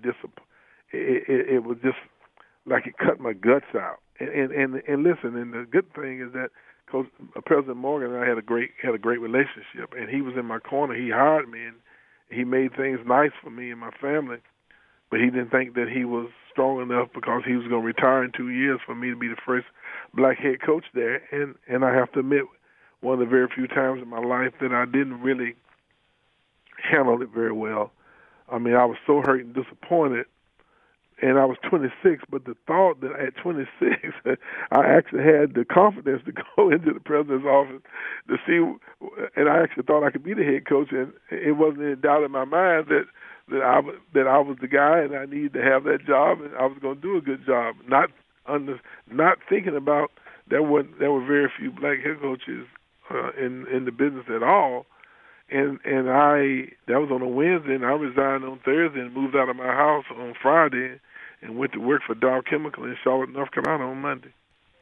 It was just like it cut my guts out. And listen, and the good thing is that Coach President Morgan and I had a great relationship, and he was in my corner. He hired me, and he made things nice for me and my family. But he didn't think that he was strong enough because he was going to retire in 2 years for me to be the first black head coach there. And I have to admit, one of the very few times in my life that I didn't really handle it very well. I mean, I was so hurt and disappointed, and I was 26, but the thought that at 26, I actually had the confidence to go into the president's office to see, and I actually thought I could be the head coach, and it wasn't any doubt in my mind that I was the guy and I needed to have that job, and I was going to do a good job, not thinking about there were very few black head coaches in the business at all. And that was on a Wednesday, and I resigned on Thursday and moved out of my house on Friday and went to work for Dow Chemical in Charlotte, North Carolina on Monday.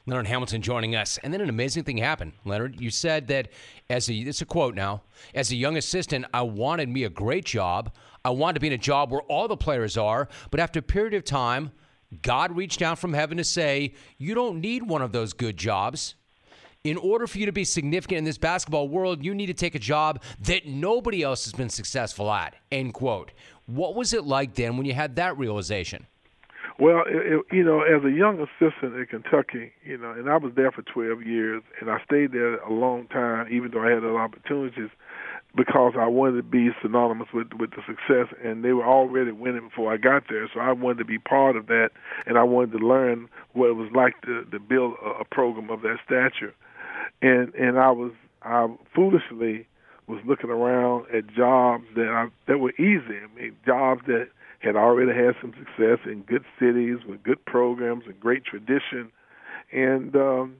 Leonard Hamilton joining us. And then an amazing thing happened. Leonard, you said that this is a quote now, as a young assistant, I wanted me a great job. I wanted to be in a job where all the players are. But after a period of time, God reached down from heaven to say, you don't need one of those good jobs. In order for you to be significant in this basketball world, you need to take a job that nobody else has been successful at, end quote. What was it like then when you had that realization? Well, as a young assistant in Kentucky, and I was there for 12 years, and I stayed there a long time, even though I had other opportunities, because I wanted to be synonymous with the success, and they were already winning before I got there, so I wanted to be part of that, and I wanted to learn what it was like to build a program of that stature. And I foolishly was looking around at jobs that were easy. I mean, jobs that had already had some success in good cities with good programs and great tradition. And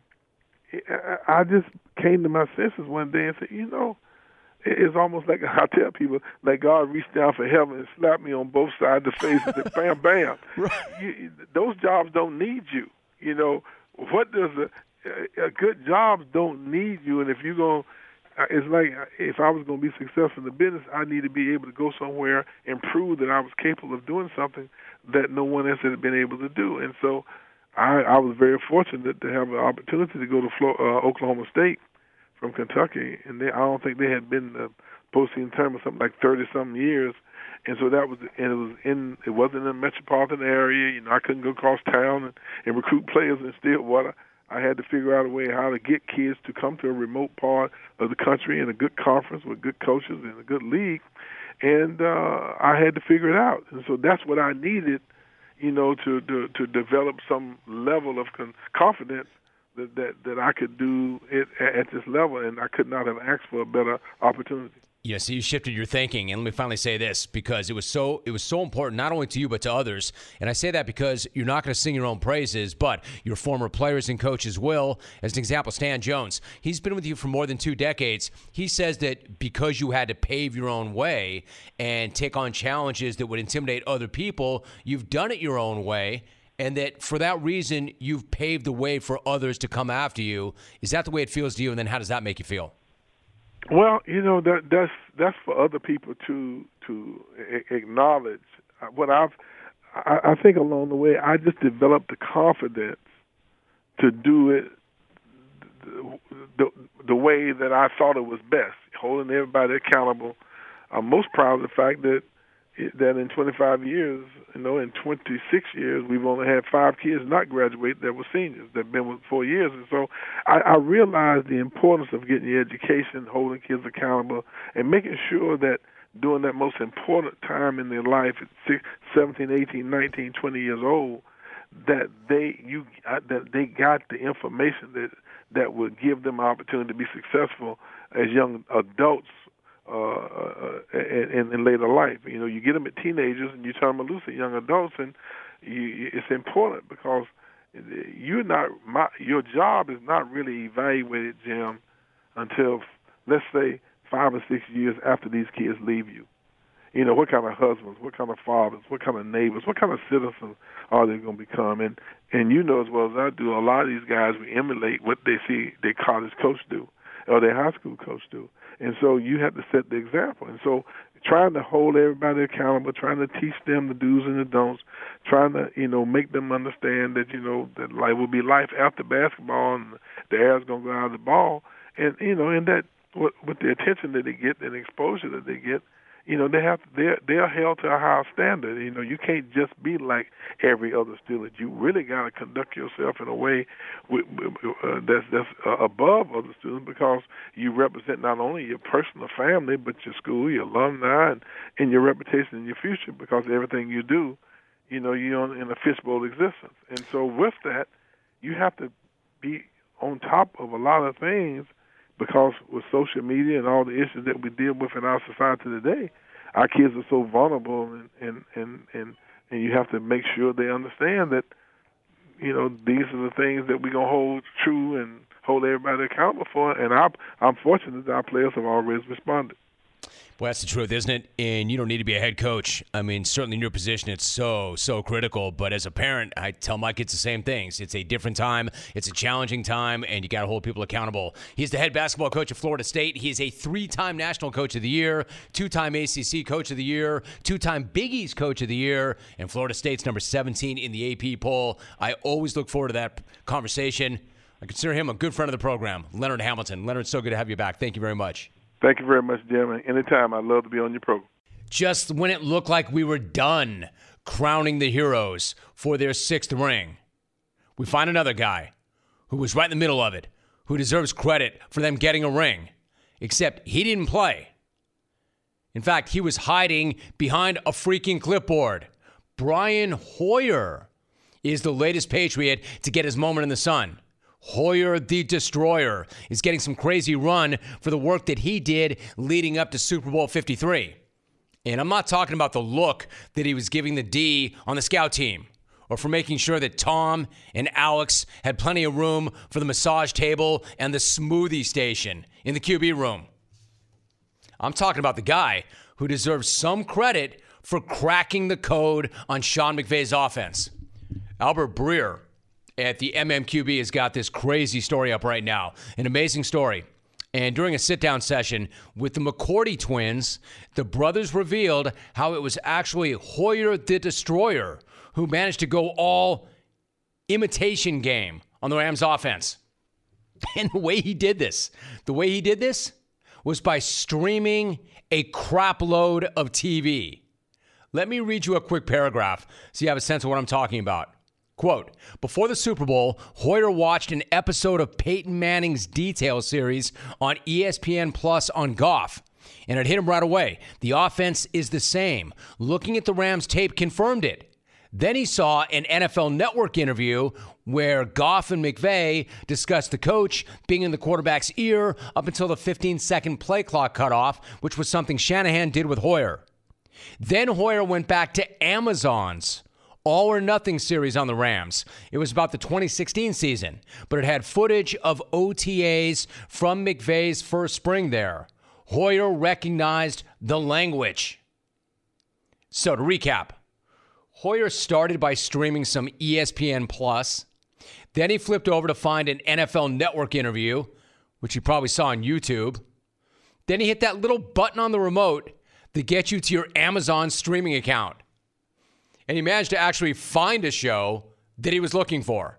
I just came to my senses one day and said, it's almost like I tell people, like God reached down from heaven and slapped me on both sides of the face and said, bam, bam. Right. Those jobs don't need you. What does a good jobs don't need you? And if you're going to, it's like if I was going to be successful in the business, I need to be able to go somewhere and prove that I was capable of doing something that no one else had been able to do. And so I was very fortunate to have an opportunity to go to Oklahoma State from Kentucky, and I don't think they had been postseason tournament something like 30-something years, and so it wasn't in a metropolitan area. I couldn't go across town and recruit players in Stillwater. I had to figure out a way how to get kids to come to a remote part of the country in a good conference with good coaches and a good league, and I had to figure it out. And so that's what I needed, to develop some level of confidence that I could do it at this level, and I could not have asked for a better opportunity. Yeah, so you shifted your thinking, and let me finally say this, because it was so important not only to you but to others. And I say that because you're not going to sing your own praises, but your former players and coaches will. As an example, Stan Jones, he's been with you for more than 2 decades. He says that because you had to pave your own way and take on challenges that would intimidate other people, you've done it your own way, and that for that reason you've paved the way for others to come after you. Is that the way it feels to you, and then how does that make you feel? Well, that's for other people to acknowledge. What I think along the way, I just developed the confidence to do it the way that I thought it was best, holding everybody accountable. I'm most proud of the fact that in 25 years, in 26 years, we've only had 5 kids not graduate that were seniors that have been with 4 years. And so I realized the importance of getting your education, holding kids accountable, and making sure that during that most important time in their life, at 17, 18, 19, 20 years old, that they got the information that would give them an opportunity to be successful as young adults in later life. You get them at teenagers and you turn them loose at young adults, and it's important because your job is not really evaluated, Jim, until, let's say, 5 or 6 years after these kids leave you. What kind of husbands, what kind of fathers, what kind of neighbors, what kind of citizens are they going to become? And as well as I do, a lot of these guys, we emulate what they see their college coach do or their high school coach do. And so you have to set the example. And so trying to hold everybody accountable, trying to teach them the do's and the don'ts, trying to, make them understand that, that life will be life after basketball and the air's going to go out of the ball. And, and that with the attention that they get and the exposure that they get, they're held to a higher standard. You can't just be like every other student. You really got to conduct yourself in a way that's above other students, because you represent not only your personal family, but your school, your alumni, and your reputation in your future, because everything you do, you're in a fishbowl existence. And so with that, you have to be on top of a lot of things, because with social media and all the issues that we deal with in our society today, our kids are so vulnerable, and you have to make sure they understand that, these are the things that we're going to hold true and hold everybody accountable for. And I'm fortunate that our players have always responded. Well, that's the truth, isn't it? And you don't need to be a head coach. I mean, certainly in your position, it's so critical. But as a parent, I tell my kids the same things. It's a different time. It's a challenging time, and you got to hold people accountable. He's the head basketball coach of Florida State. He is a 3-time National Coach of the Year, 2-time ACC Coach of the Year, 2-time Big East Coach of the Year, and Florida State's number 17 in the AP poll. I always look forward to that conversation. I consider him a good friend of the program, Leonard Hamilton. Leonard, so good to have you back. Thank you very much. Thank you very much, Jim. Anytime, I'd love to be on your program. Just when it looked like we were done crowning the heroes for their 6th ring, we find another guy who was right in the middle of it, who deserves credit for them getting a ring, except he didn't play. In fact, he was hiding behind a freaking clipboard. Brian Hoyer is the latest Patriot to get his moment in the sun. Hoyer the Destroyer is getting some crazy run for the work that he did leading up to Super Bowl 53. And I'm not talking about the look that he was giving the D on the scout team, or for making sure that Tom and Alex had plenty of room for the massage table and the smoothie station in the QB room. I'm talking about the guy who deserves some credit for cracking the code on Sean McVay's offense. Albert Breer at the MMQB has got this crazy story up right now. An amazing story. And during a sit-down session with the McCourty twins, the brothers revealed how it was actually Hoyer the Destroyer who managed to go all imitation game on the Rams offense. And the way he did this was by streaming a crap load of TV. Let me read you a quick paragraph so you have a sense of what I'm talking about. Quote, before the Super Bowl, Hoyer watched an episode of Peyton Manning's Detail series on ESPN Plus on Goff, and it hit him right away. The offense is the same. Looking at the Rams tape confirmed it. Then he saw an NFL Network interview where Goff and McVay discussed the coach being in the quarterback's ear up until the 15-second play clock cutoff, which was something Shanahan did with Hoyer. Then Hoyer went back to Amazon's All or Nothing series on the Rams. It was about the 2016 season, but it had footage of OTAs from McVay's first spring there. Hoyer recognized the language. So to recap, Hoyer started by streaming some ESPN Plus. Then he flipped over to find an NFL Network interview, which you probably saw on YouTube. Then he hit that little button on the remote that gets you to your Amazon streaming account. And he managed to actually find a show that he was looking for.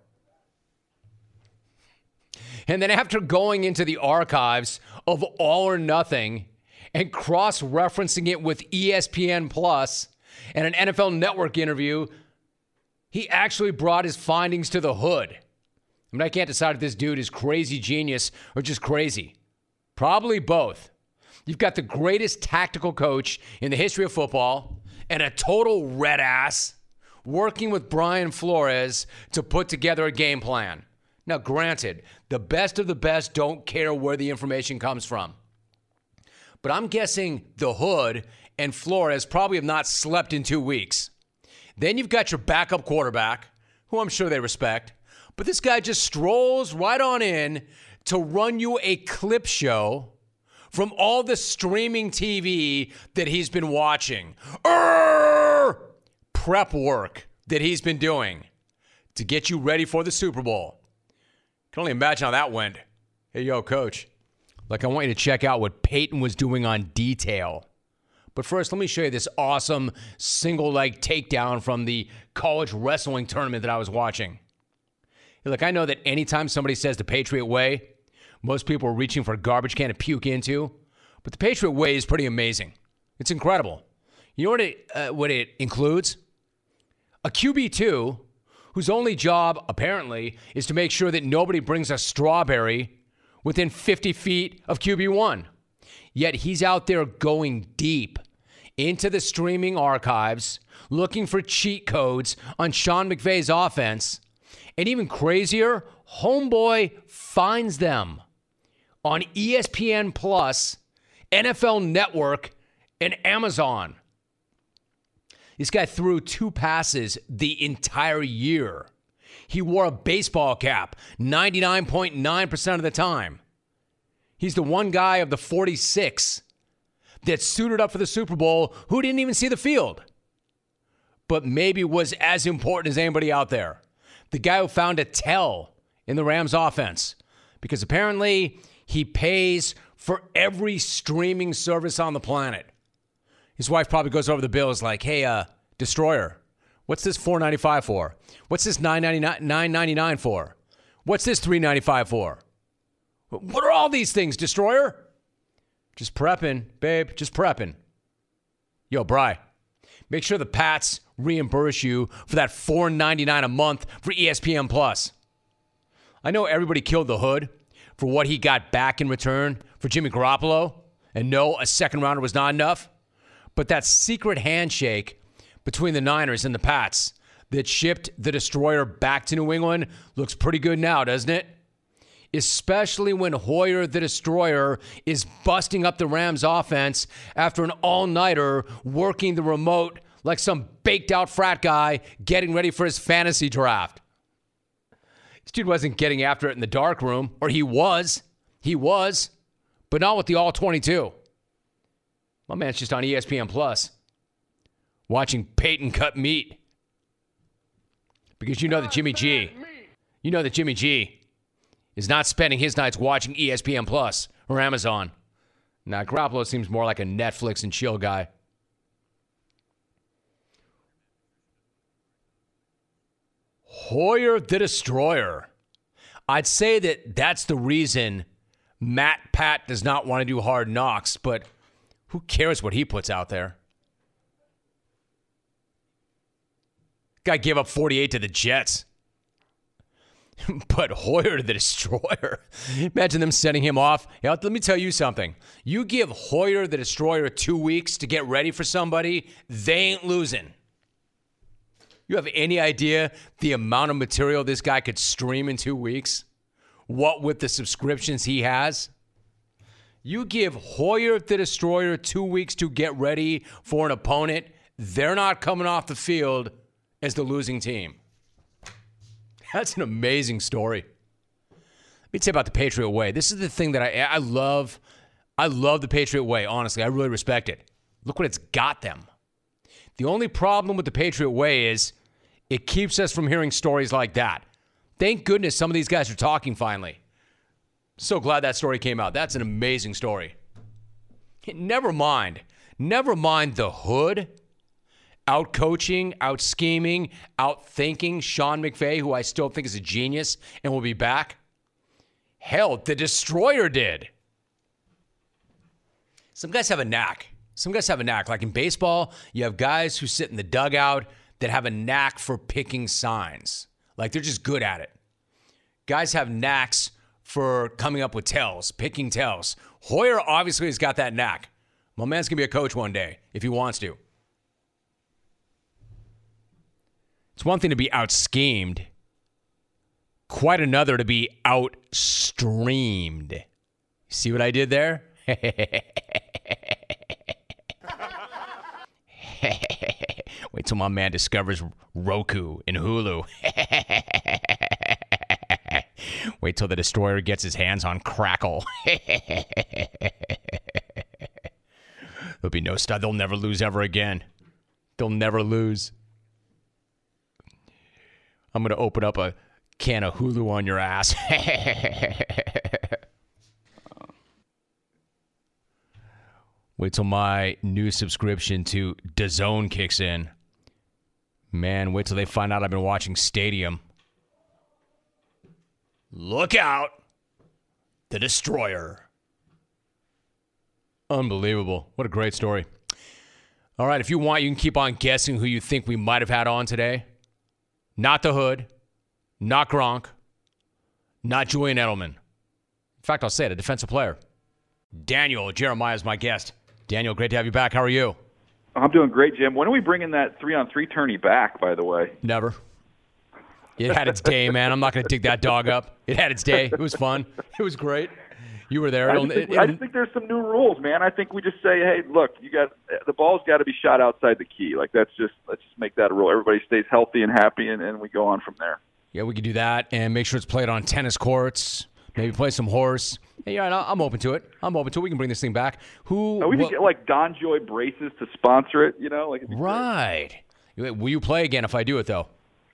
And then after going into the archives of All or Nothing and cross-referencing it with ESPN Plus and an NFL Network interview, he actually brought his findings to the hood. I mean, I can't decide if this dude is crazy genius or just crazy. Probably both. You've got the greatest tactical coach in the history of football and a total red ass working with Brian Flores to put together a game plan. Now, granted, the best of the best don't care where the information comes from. But I'm guessing the hood and Flores probably have not slept in 2 weeks. Then you've got your backup quarterback, who I'm sure they respect. But this guy just strolls right on in to run you a clip show from all the streaming TV that he's been watching. Prep work that he's been doing to get you ready for the Super Bowl. Can only imagine how that went. Hey, yo, coach. Like, I want you to check out what Peyton was doing on Detail. But first, let me show you this awesome single-leg takedown from the college wrestling tournament that I was watching. Hey, look, I know that anytime somebody says the Patriot Way, most people are reaching for a garbage can to puke into. But the Patriot Way is pretty amazing. It's incredible. You know what it includes? A QB2 whose only job, apparently, is to make sure that nobody brings a strawberry within 50 feet of QB1. Yet he's out there going deep into the streaming archives, looking for cheat codes on Sean McVay's offense. And even crazier, homeboy finds them on ESPN Plus, NFL Network, and Amazon. This guy threw 2 passes the entire year. He wore a baseball cap 99.9% of the time. He's the one guy of the 46 that suited up for the Super Bowl who didn't even see the field, but maybe was as important as anybody out there. The guy who found a tell in the Rams offense, because apparently he pays for every streaming service on the planet. His wife probably goes over the bills like, hey, Destroyer, what's this $4.95 for? What's this $9.99 for? What's this $3.95 for? What are all these things, Destroyer? Just prepping, babe, just prepping. Yo, Bri, make sure the Pats reimburse you for that $4.99 a month for ESPN Plus. I know everybody killed the hood for what he got back in return for Jimmy Garoppolo, and no, a second rounder was not enough. But that secret handshake between the Niners and the Pats that shipped the Destroyer back to New England looks pretty good now, doesn't it? Especially when Hoyer the Destroyer is busting up the Rams offense after an all-nighter working the remote like some baked-out frat guy getting ready for his fantasy draft. This dude wasn't getting after it in the dark room, or he was, but not with the all-22. My man's just on ESPN Plus watching Peyton cut meat. Because you know that Jimmy G is not spending his nights watching ESPN Plus or Amazon. Now, Garoppolo seems more like a Netflix and chill guy. Hoyer the Destroyer. I'd say that's the reason Matt Pat does not want to do Hard Knocks, but who cares what he puts out there? Guy gave up 48 to the Jets. But Hoyer the Destroyer, imagine them sending him off. Let me tell you something. You give Hoyer the Destroyer 2 weeks to get ready for somebody, they ain't losing. You have any idea the amount of material this guy could stream in 2 weeks? What with the subscriptions he has? You give Hoyer the Destroyer 2 weeks to get ready for an opponent, they're not coming off the field as the losing team. That's an amazing story. Let me tell you about the Patriot Way. This is the thing that I love. I love the Patriot Way, honestly. I really respect it. Look what it's got them. The only problem with the Patriot Way is it keeps us from hearing stories like that. Thank goodness some of these guys are talking finally. So glad that story came out. That's an amazing story. Never mind the hood. Out coaching, out scheming, out thinking Sean McVay, who I still think is a genius and will be back. Hell, the Destroyer did. Some guys have a knack. Like in baseball, you have guys who sit in the dugout that have a knack for picking signs. Like they're just good at it. Guys have knacks for coming up with tells, picking tells. Hoyer obviously has got that knack. My man's going to be a coach one day if he wants to. It's one thing to be out-schemed. Quite another to be out-streamed. See what I did there? Wait till my man discovers Roku and Hulu. Wait till the Destroyer gets his hands on Crackle. There'll be no stop. They'll never lose ever again. They'll never lose. I'm going to open up a can of Hulu on your ass. Wait till my new subscription to DAZN kicks in. Man, wait till they find out I've been watching Stadium. Look out. The Destroyer. Unbelievable. What a great story. All right, if you want, you can keep on guessing who you think we might have had on today. Not the Hood, not Gronk, not Julian Edelman. In fact, I'll say it, a defensive player. Daniel Jeremiah is my guest. Daniel, great to have you back. How are you? I'm doing great, Jim. When are we bringing that 3-on-3 tourney back, by the way? Never. It had its day, man. I'm not going to dig that dog up. It had its day. It was fun. It was great. You were there. I just think there's some new rules, man. I think we just say, hey, look, the ball's got to be shot outside the key. Like let's just make that a rule. Everybody stays healthy and happy, and we go on from there. Yeah, we could do that and make sure it's played on tennis courts. Maybe play some horse. Hey, all right, I'm open to it. We can bring this thing back. We could get like Don Joy braces to sponsor it. Right. Will you play again if I do it though?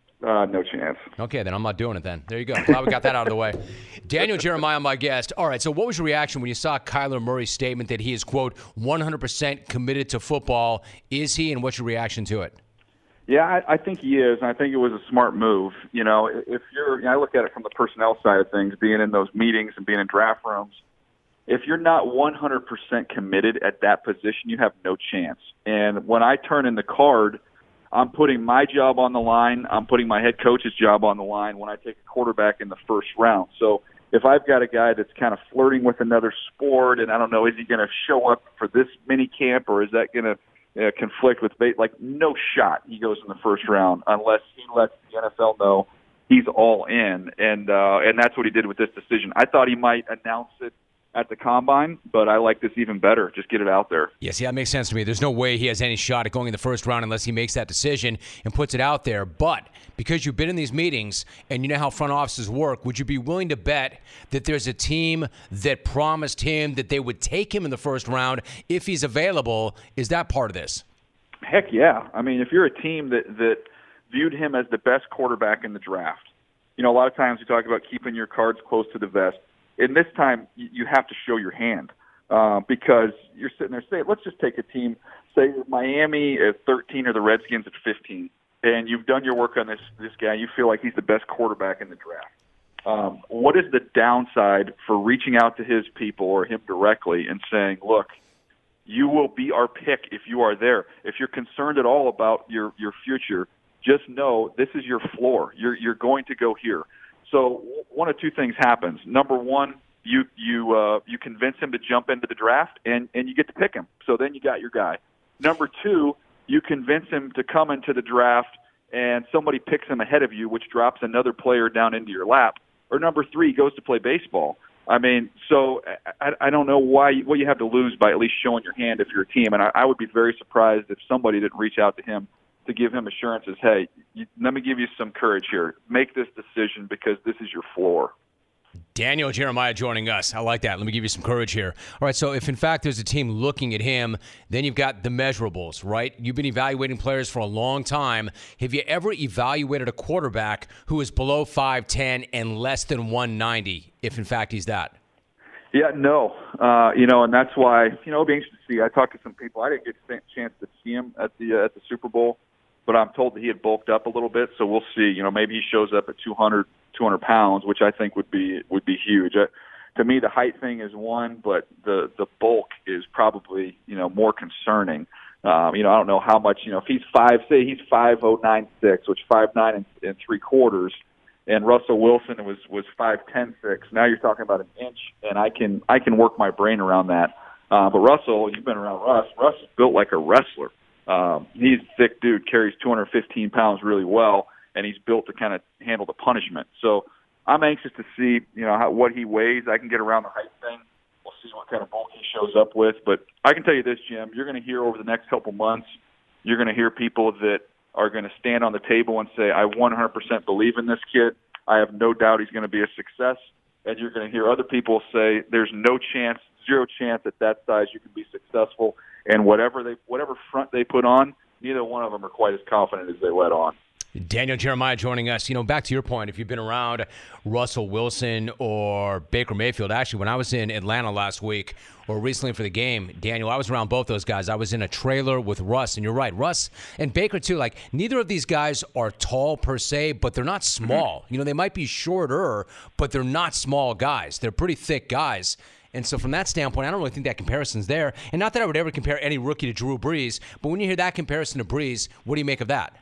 No chance. Okay, then I'm not doing it then. There you go. Glad we got that out of the way. Daniel Jeremiah, my guest. All right, so what was your reaction when you saw Kyler Murray's statement that he is, quote, 100% committed to football? Is he, and what's your reaction to it? Yeah, I think he is, and I think it was a smart move. If I look at it from the personnel side of things, being in those meetings and being in draft rooms, if you're not 100% committed at that position, you have no chance. And when I turn in the card, I'm putting my job on the line. I'm putting my head coach's job on the line when I take a quarterback in the first round. So if I've got a guy that's kind of flirting with another sport, and I don't know, is he going to show up for this mini camp, or is that going to conflict with no shot he goes in the first round unless he lets the NFL know he's all in, and that's what he did with this decision. I thought he might announce it at the Combine, but I like this even better. Just get it out there. Yes, that makes sense to me. There's no way he has any shot at going in the first round unless he makes that decision and puts it out there. But because you've been in these meetings and you know how front offices work, would you be willing to bet that there's a team that promised him that they would take him in the first round if he's available? Is that part of this? Heck yeah. I mean, if you're a team that viewed him as the best quarterback in the draft, a lot of times you talk about keeping your cards close to the vest. And this time, you have to show your hand because you're sitting there saying, let's just take a team, say Miami at 13 or the Redskins at 15, and you've done your work on this guy. You feel like he's the best quarterback in the draft. What is the downside for reaching out to his people or him directly and saying, look, you will be our pick if you are there. If you're concerned at all about your future, just know this is your floor. You're going to go here. So one of two things happens. Number one, you convince him to jump into the draft, and you get to pick him. So then you got your guy. Number two, you convince him to come into the draft, and somebody picks him ahead of you, which drops another player down into your lap. Or number three, he goes to play baseball. I mean, so I don't know what you have to lose by at least showing your hand if you're a team. And I would be very surprised if somebody didn't reach out to him to give him assurances, hey, let me give you some courage here. Make this decision because this is your floor. Daniel Jeremiah joining us. I like that. Let me give you some courage here. All right, so if in fact there's a team looking at him, then you've got the measurables, right? You've been evaluating players for a long time. Have you ever evaluated a quarterback who is below 5'10" and less than 190, if in fact he's that? Yeah, no. And that's why, it'll be interesting to see. I talked to some people. I didn't get a chance to see him at the Super Bowl, but I'm told that he had bulked up a little bit, so we'll see. Maybe he shows up at 200 pounds, which I think would be huge. To me, the height thing is one, but the bulk is probably more concerning. I don't know how much. If he's he's 5'0", 6", which 5'9" and 3/4, and Russell Wilson was 5'10", 6". Now you're talking about an inch, and I can work my brain around that. But Russell, you've been around Russ. Russ is built like a wrestler. He's a thick dude, carries 215 pounds really well, and he's built to kind of handle the punishment. So I'm anxious to see, what he weighs. I can get around the height thing. We'll see what kind of bulk he shows up with. But I can tell you this, Jim, you're going to hear over the next couple months, you're going to hear people that are going to stand on the table and say, I 100% believe in this kid. I have no doubt he's going to be a success. And you're going to hear other people say there's no chance, zero chance at that size you can be successful. And whatever front they put on, neither one of them are quite as confident as they let on. Daniel Jeremiah joining us. Back to your point, if you've been around Russell Wilson or Baker Mayfield, actually, when I was in Atlanta last week or recently for the game, Daniel, I was around both those guys. I was in a trailer with Russ, and you're right, Russ and Baker too. Neither of these guys are tall per se, but they're not small. They might be shorter, but they're not small guys. They're pretty thick guys. And so from that standpoint, I don't really think that comparison's there. And not that I would ever compare any rookie to Drew Brees, but when you hear that comparison to Brees, what do you make of that?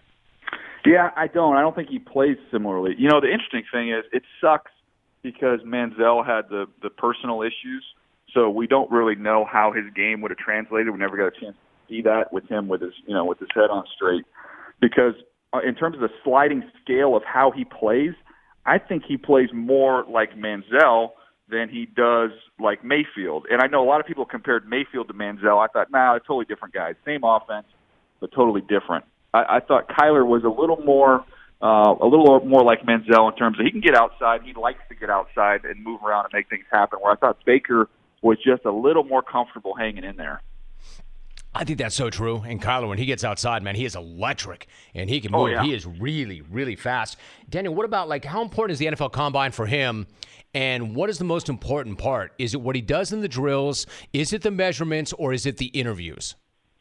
Yeah, I don't think he plays similarly. The interesting thing is it sucks because Manziel had the personal issues, so we don't really know how his game would have translated. We never got a chance to see that with him with his head on straight. Because in terms of the sliding scale of how he plays, I think he plays more like Manziel than he does like Mayfield. And I know a lot of people compared Mayfield to Manziel. I thought, they're totally different guys. Same offense, but totally different. I thought Kyler was a little more a little more like Manziel in terms of he can get outside. He likes to get outside and move around and make things happen, where I thought Baker was just a little more comfortable hanging in there. I think that's so true. And Kyler, when he gets outside, man, he is electric, and he can move. Yeah. He is really, really fast. Daniel, what about, like, how important is the NFL Combine for him, and what is the most important part? Is it what he does in the drills? Is it the measurements, or is it the interviews?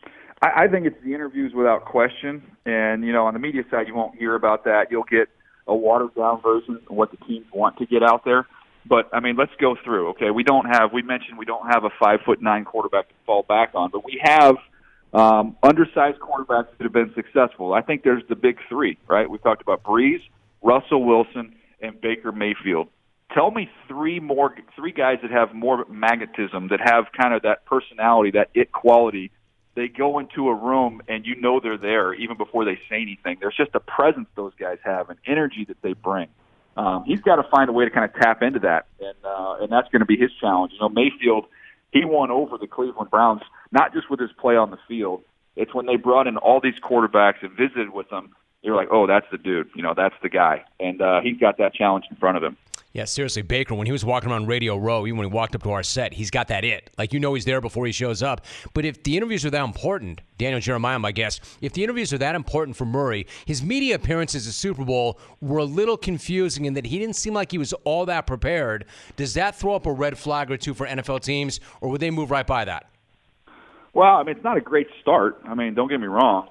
I think it's the interviews without question. And, on the media side, you won't hear about that. You'll get a watered-down version of what the teams want to get out there. But, let's go through, okay? We mentioned we don't have a 5'9" quarterback to fall back on, but we have undersized quarterbacks that have been successful. I think there's the big three, right? We talked about Breeze, Russell Wilson, and Baker Mayfield. Tell me three guys that have more magnetism, that have kind of that personality, that it quality. They go into a room and they're there even before they say anything. There's just a presence those guys have, an energy that they bring. He's got to find a way to kind of tap into that, and that's going to be his challenge. Mayfield, he won over the Cleveland Browns, not just with his play on the field. It's when they brought in all these quarterbacks and visited with them, you're like, oh, that's the dude. That's the guy. And he's got that challenge in front of him. Yeah, seriously, Baker, when he was walking around Radio Row, even when he walked up to our set, he's got that it. Like, he's there before he shows up. But if the interviews are that important, Daniel Jeremiah, my guest, if the interviews are that important for Murray, his media appearances at Super Bowl were a little confusing in that he didn't seem like he was all that prepared. Does that throw up a red flag or two for NFL teams, or would they move right by that? Well, it's not a great start. Don't get me wrong.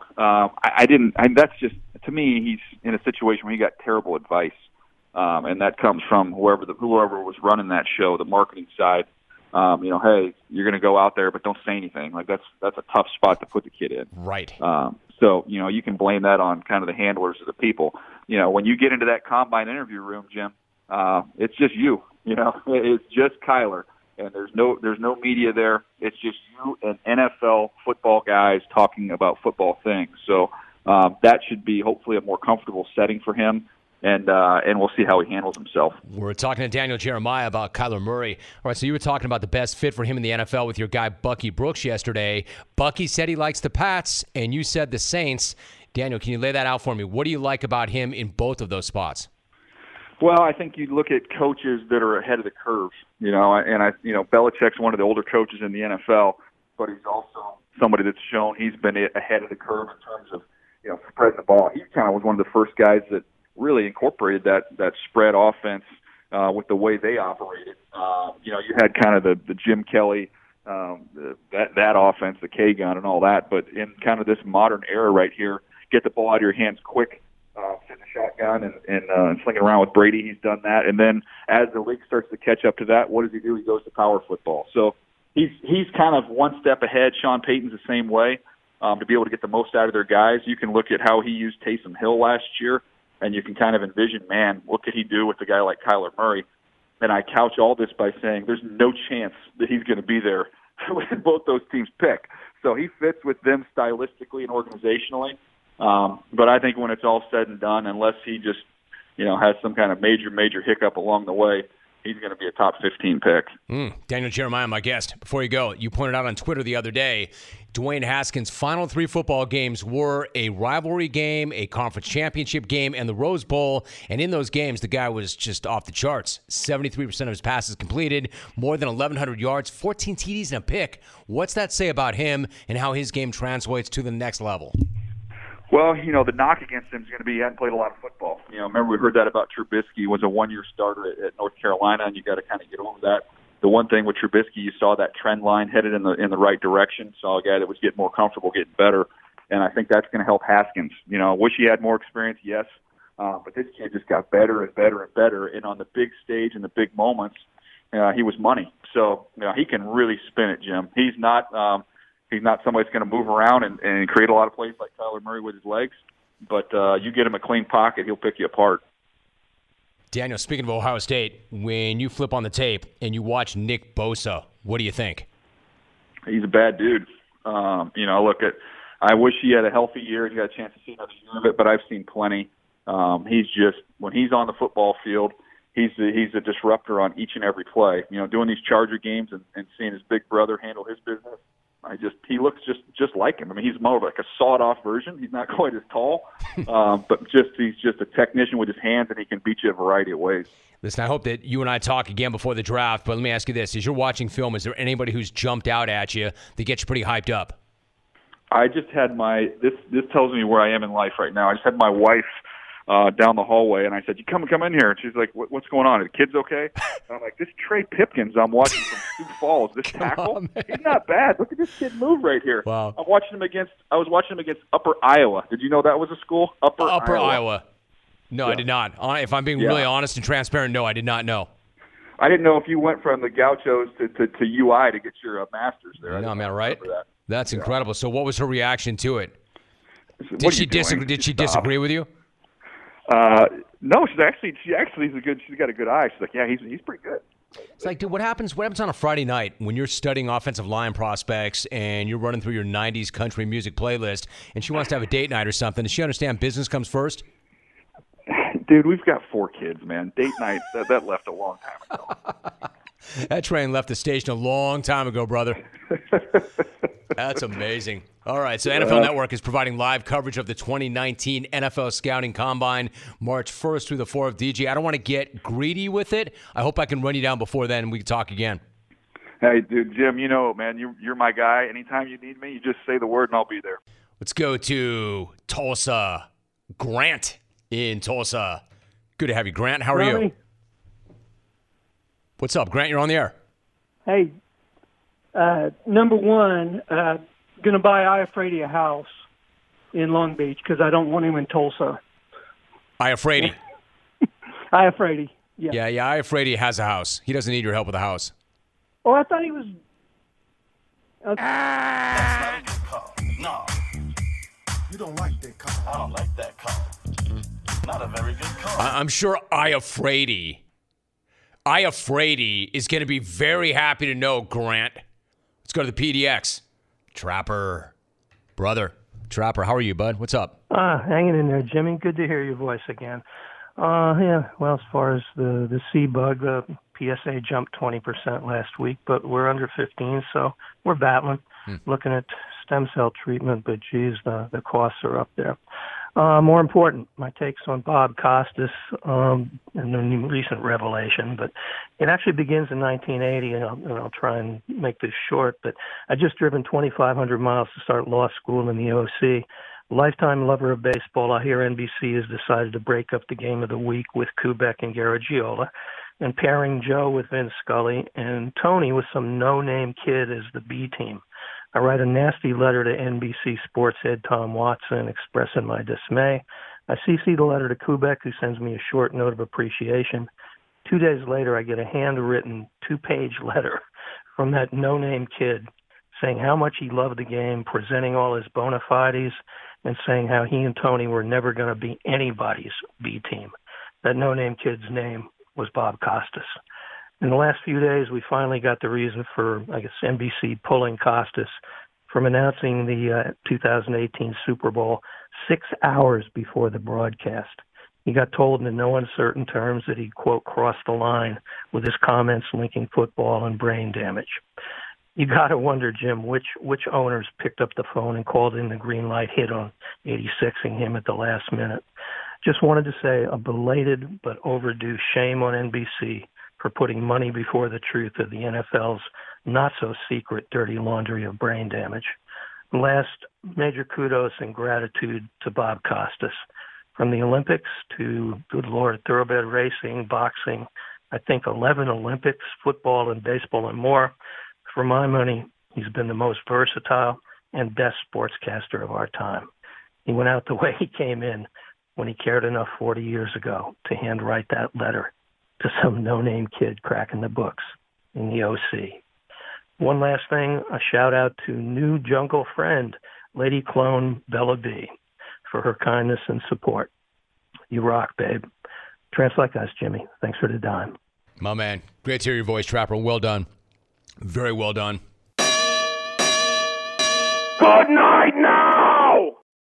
That's just, to me, he's in a situation where he got terrible advice. And that comes from whoever was running that show, the marketing side. Hey, you're going to go out there, but don't say anything. Like, that's a tough spot to put the kid in. Right. So you can blame that on kind of the handlers of the people. When you get into that combine interview room, Jim, it's just you. It's just Kyler, and there's no media there. It's just you and NFL football guys talking about football things. So that should be hopefully a more comfortable setting for him. And we'll see how he handles himself. We're talking to Daniel Jeremiah about Kyler Murray. All right, so you were talking about the best fit for him in the NFL with your guy Bucky Brooks yesterday. Bucky said he likes the Pats, and you said the Saints. Daniel, can you lay that out for me? What do you like about him in both of those spots? Well, I think you look at coaches that are ahead of the curve, Belichick's one of the older coaches in the NFL, but he's also somebody that's shown he's been ahead of the curve in terms of, spreading the ball. He kind of was one of the first guys that really incorporated that spread offense with the way they operated. You had kind of the Jim Kelly, that offense, the K-gun and all that, but in kind of this modern era right here, get the ball out of your hands quick, sit in the shotgun and sling it around with Brady. He's done that. And then as the league starts to catch up to that, what does he do? He goes to power football. So he's kind of one step ahead. Sean Payton's the same way. To be able to get the most out of their guys, you can look at how he used Taysom Hill last year, and you can kind of envision, man, what could he do with a guy like Kyler Murray? And I couch all this by saying there's no chance that he's going to be there when both those teams pick. So he fits with them stylistically and organizationally. But I think when it's all said and done, unless he just, has some kind of major hiccup along the way, he's going to be a top 15 pick. Daniel Jeremiah, my guest. Before you go, you pointed out on Twitter the other day, Dwayne Haskins' final 3 football games were a rivalry game, a conference championship game, and the Rose Bowl. And in those games, the guy was just off the charts. 73% of his passes completed, more than 1,100 yards, 14 TDs and a pick. What's that say about him and how his game translates to the next level? Well, the knock against him is going to be he hadn't played a lot of football. Remember we heard that about Trubisky. He was a one-year starter at North Carolina, and you got to kind of get over that. The one thing with Trubisky, you saw that trend line headed in the right direction. Saw a guy that was getting more comfortable, getting better, and I think that's going to help Haskins. Wish he had more experience, yes, but this kid just got better and better and better. And on the big stage and the big moments, he was money. So he can really spin it, Jim. He's not somebody that's going to move around and create a lot of plays like Kyler Murray with his legs, but you get him a clean pocket, he'll pick you apart. Daniel, speaking of Ohio State, when you flip on the tape and you watch Nick Bosa, what do you think? He's a bad dude. I wish he had a healthy year and you got a chance to see another year of it, but I've seen plenty. He's just, when he's on the football field, he's a disruptor on each and every play. Doing these Charger games and seeing his big brother handle his business, He looks just like him. I mean, he's more of like a sawed-off version. He's not quite as tall, but he's just a technician with his hands, and he can beat you a variety of ways. Listen, I hope that you and I talk again before the draft, but let me ask you this. As you're watching film, is there anybody who's jumped out at you that gets you pretty hyped up? I just had this tells me where I am in life right now. I just had my wife down the hallway, and I said, "You come in here." And she's like, "What's going on? Are the kids okay?" And I'm like, "This Trey Pipkins I'm watching from Sioux Falls, this tackle, he's not bad. Look at this kid move right here." Wow. I was watching him against Upper Iowa. Did you know that was a school? Upper Iowa. No, Yeah. I did not. If I'm being really honest and transparent, no, I did not know. I didn't know if you went from the Gauchos to UI to get your master's there. No, man, right? That. That's incredible. So what was her reaction to it? Said, Did she disagree with you? No, she actually she's got a good eye. She's like, yeah, he's pretty good. It's like, dude, what happens on a Friday night when you're studying offensive line prospects and you're running through your 90s country music playlist and she wants to have a date night or something? Does she understand business comes first? Dude, we've got 4 kids, man. Date night, that left a long time ago. That train left the station a long time ago, brother. That's amazing. All right, so NFL Network is providing live coverage of the 2019 NFL Scouting Combine, March 1st through the 4th. DJ, I don't want to get greedy with it. I hope I can run you down before then and we can talk again. Hey, dude, Jim, you know, man, you're my guy. Anytime you need me, you just say the word and I'll be there. Let's go to Tulsa. Grant in Tulsa. Good to have you, Grant. How are you? What's up, Grant? You're on the air. Hey, number one, going to buy Iafrady a house in Long Beach because I don't want him in Tulsa. Iafrady. Iafrady, yeah. Yeah, Iafrady has a house. He doesn't need your help with a house. Oh, I thought he was... That's not a good call. No. You don't like that call. I don't like that call. Not a very good call. I'm sure Iafrady is going to be very happy to know, Grant. Let's go to the PDX. Trapper. Brother. Trapper, how are you, bud? What's up? Hanging in there, Jimmy. Good to hear your voice again. Yeah, well, as far as the C-Bug, the PSA jumped 20% last week, but we're under 15, so we're battling, looking at stem cell treatment, but, geez, the costs are up there. More important, my takes on Bob Costas and the recent revelation, but it actually begins in 1980, and I'll try and make this short, but I just driven 2,500 miles to start law school in the OC. Lifetime lover of baseball, I hear NBC has decided to break up the game of the week with Kubek and Garagiola and pairing Joe with Vince Scully and Tony with some no-name kid as the B team. I write a nasty letter to NBC sports head Tom Watson expressing my dismay. I CC the letter to Kubek, who sends me a short note of appreciation. 2 days later, I get a handwritten 2-page letter from that no-name kid saying how much he loved the game, presenting all his bona fides, and saying how he and Tony were never going to be anybody's B team. That no-name kid's name was Bob Costas. In the last few days, we finally got the reason for, I guess, NBC pulling Costas from announcing the 2018 Super Bowl 6 hours before the broadcast. He got told in no uncertain terms that he, quote, crossed the line with his comments linking football and brain damage. You got to wonder, Jim, which owners picked up the phone and called in the green light hit on 86ing him at the last minute. Just wanted to say a belated but overdue shame on NBC for putting money before the truth of the NFL's not-so-secret dirty laundry of brain damage. Last, major kudos and gratitude to Bob Costas. From the Olympics to, good Lord, thoroughbred racing, boxing, I think 11 Olympics, football and baseball and more. For my money, he's been the most versatile and best sportscaster of our time. He went out the way he came in when he cared enough 40 years ago to handwrite that letter to some no-name kid cracking the books in the OC. One last thing, a shout-out to new jungle friend, Lady Clone Bella B, for her kindness and support. You rock, babe. Translate guys, Jimmy. Thanks for the dime. My man. Great to hear your voice, Trapper. Well done. Very well done. Good night now!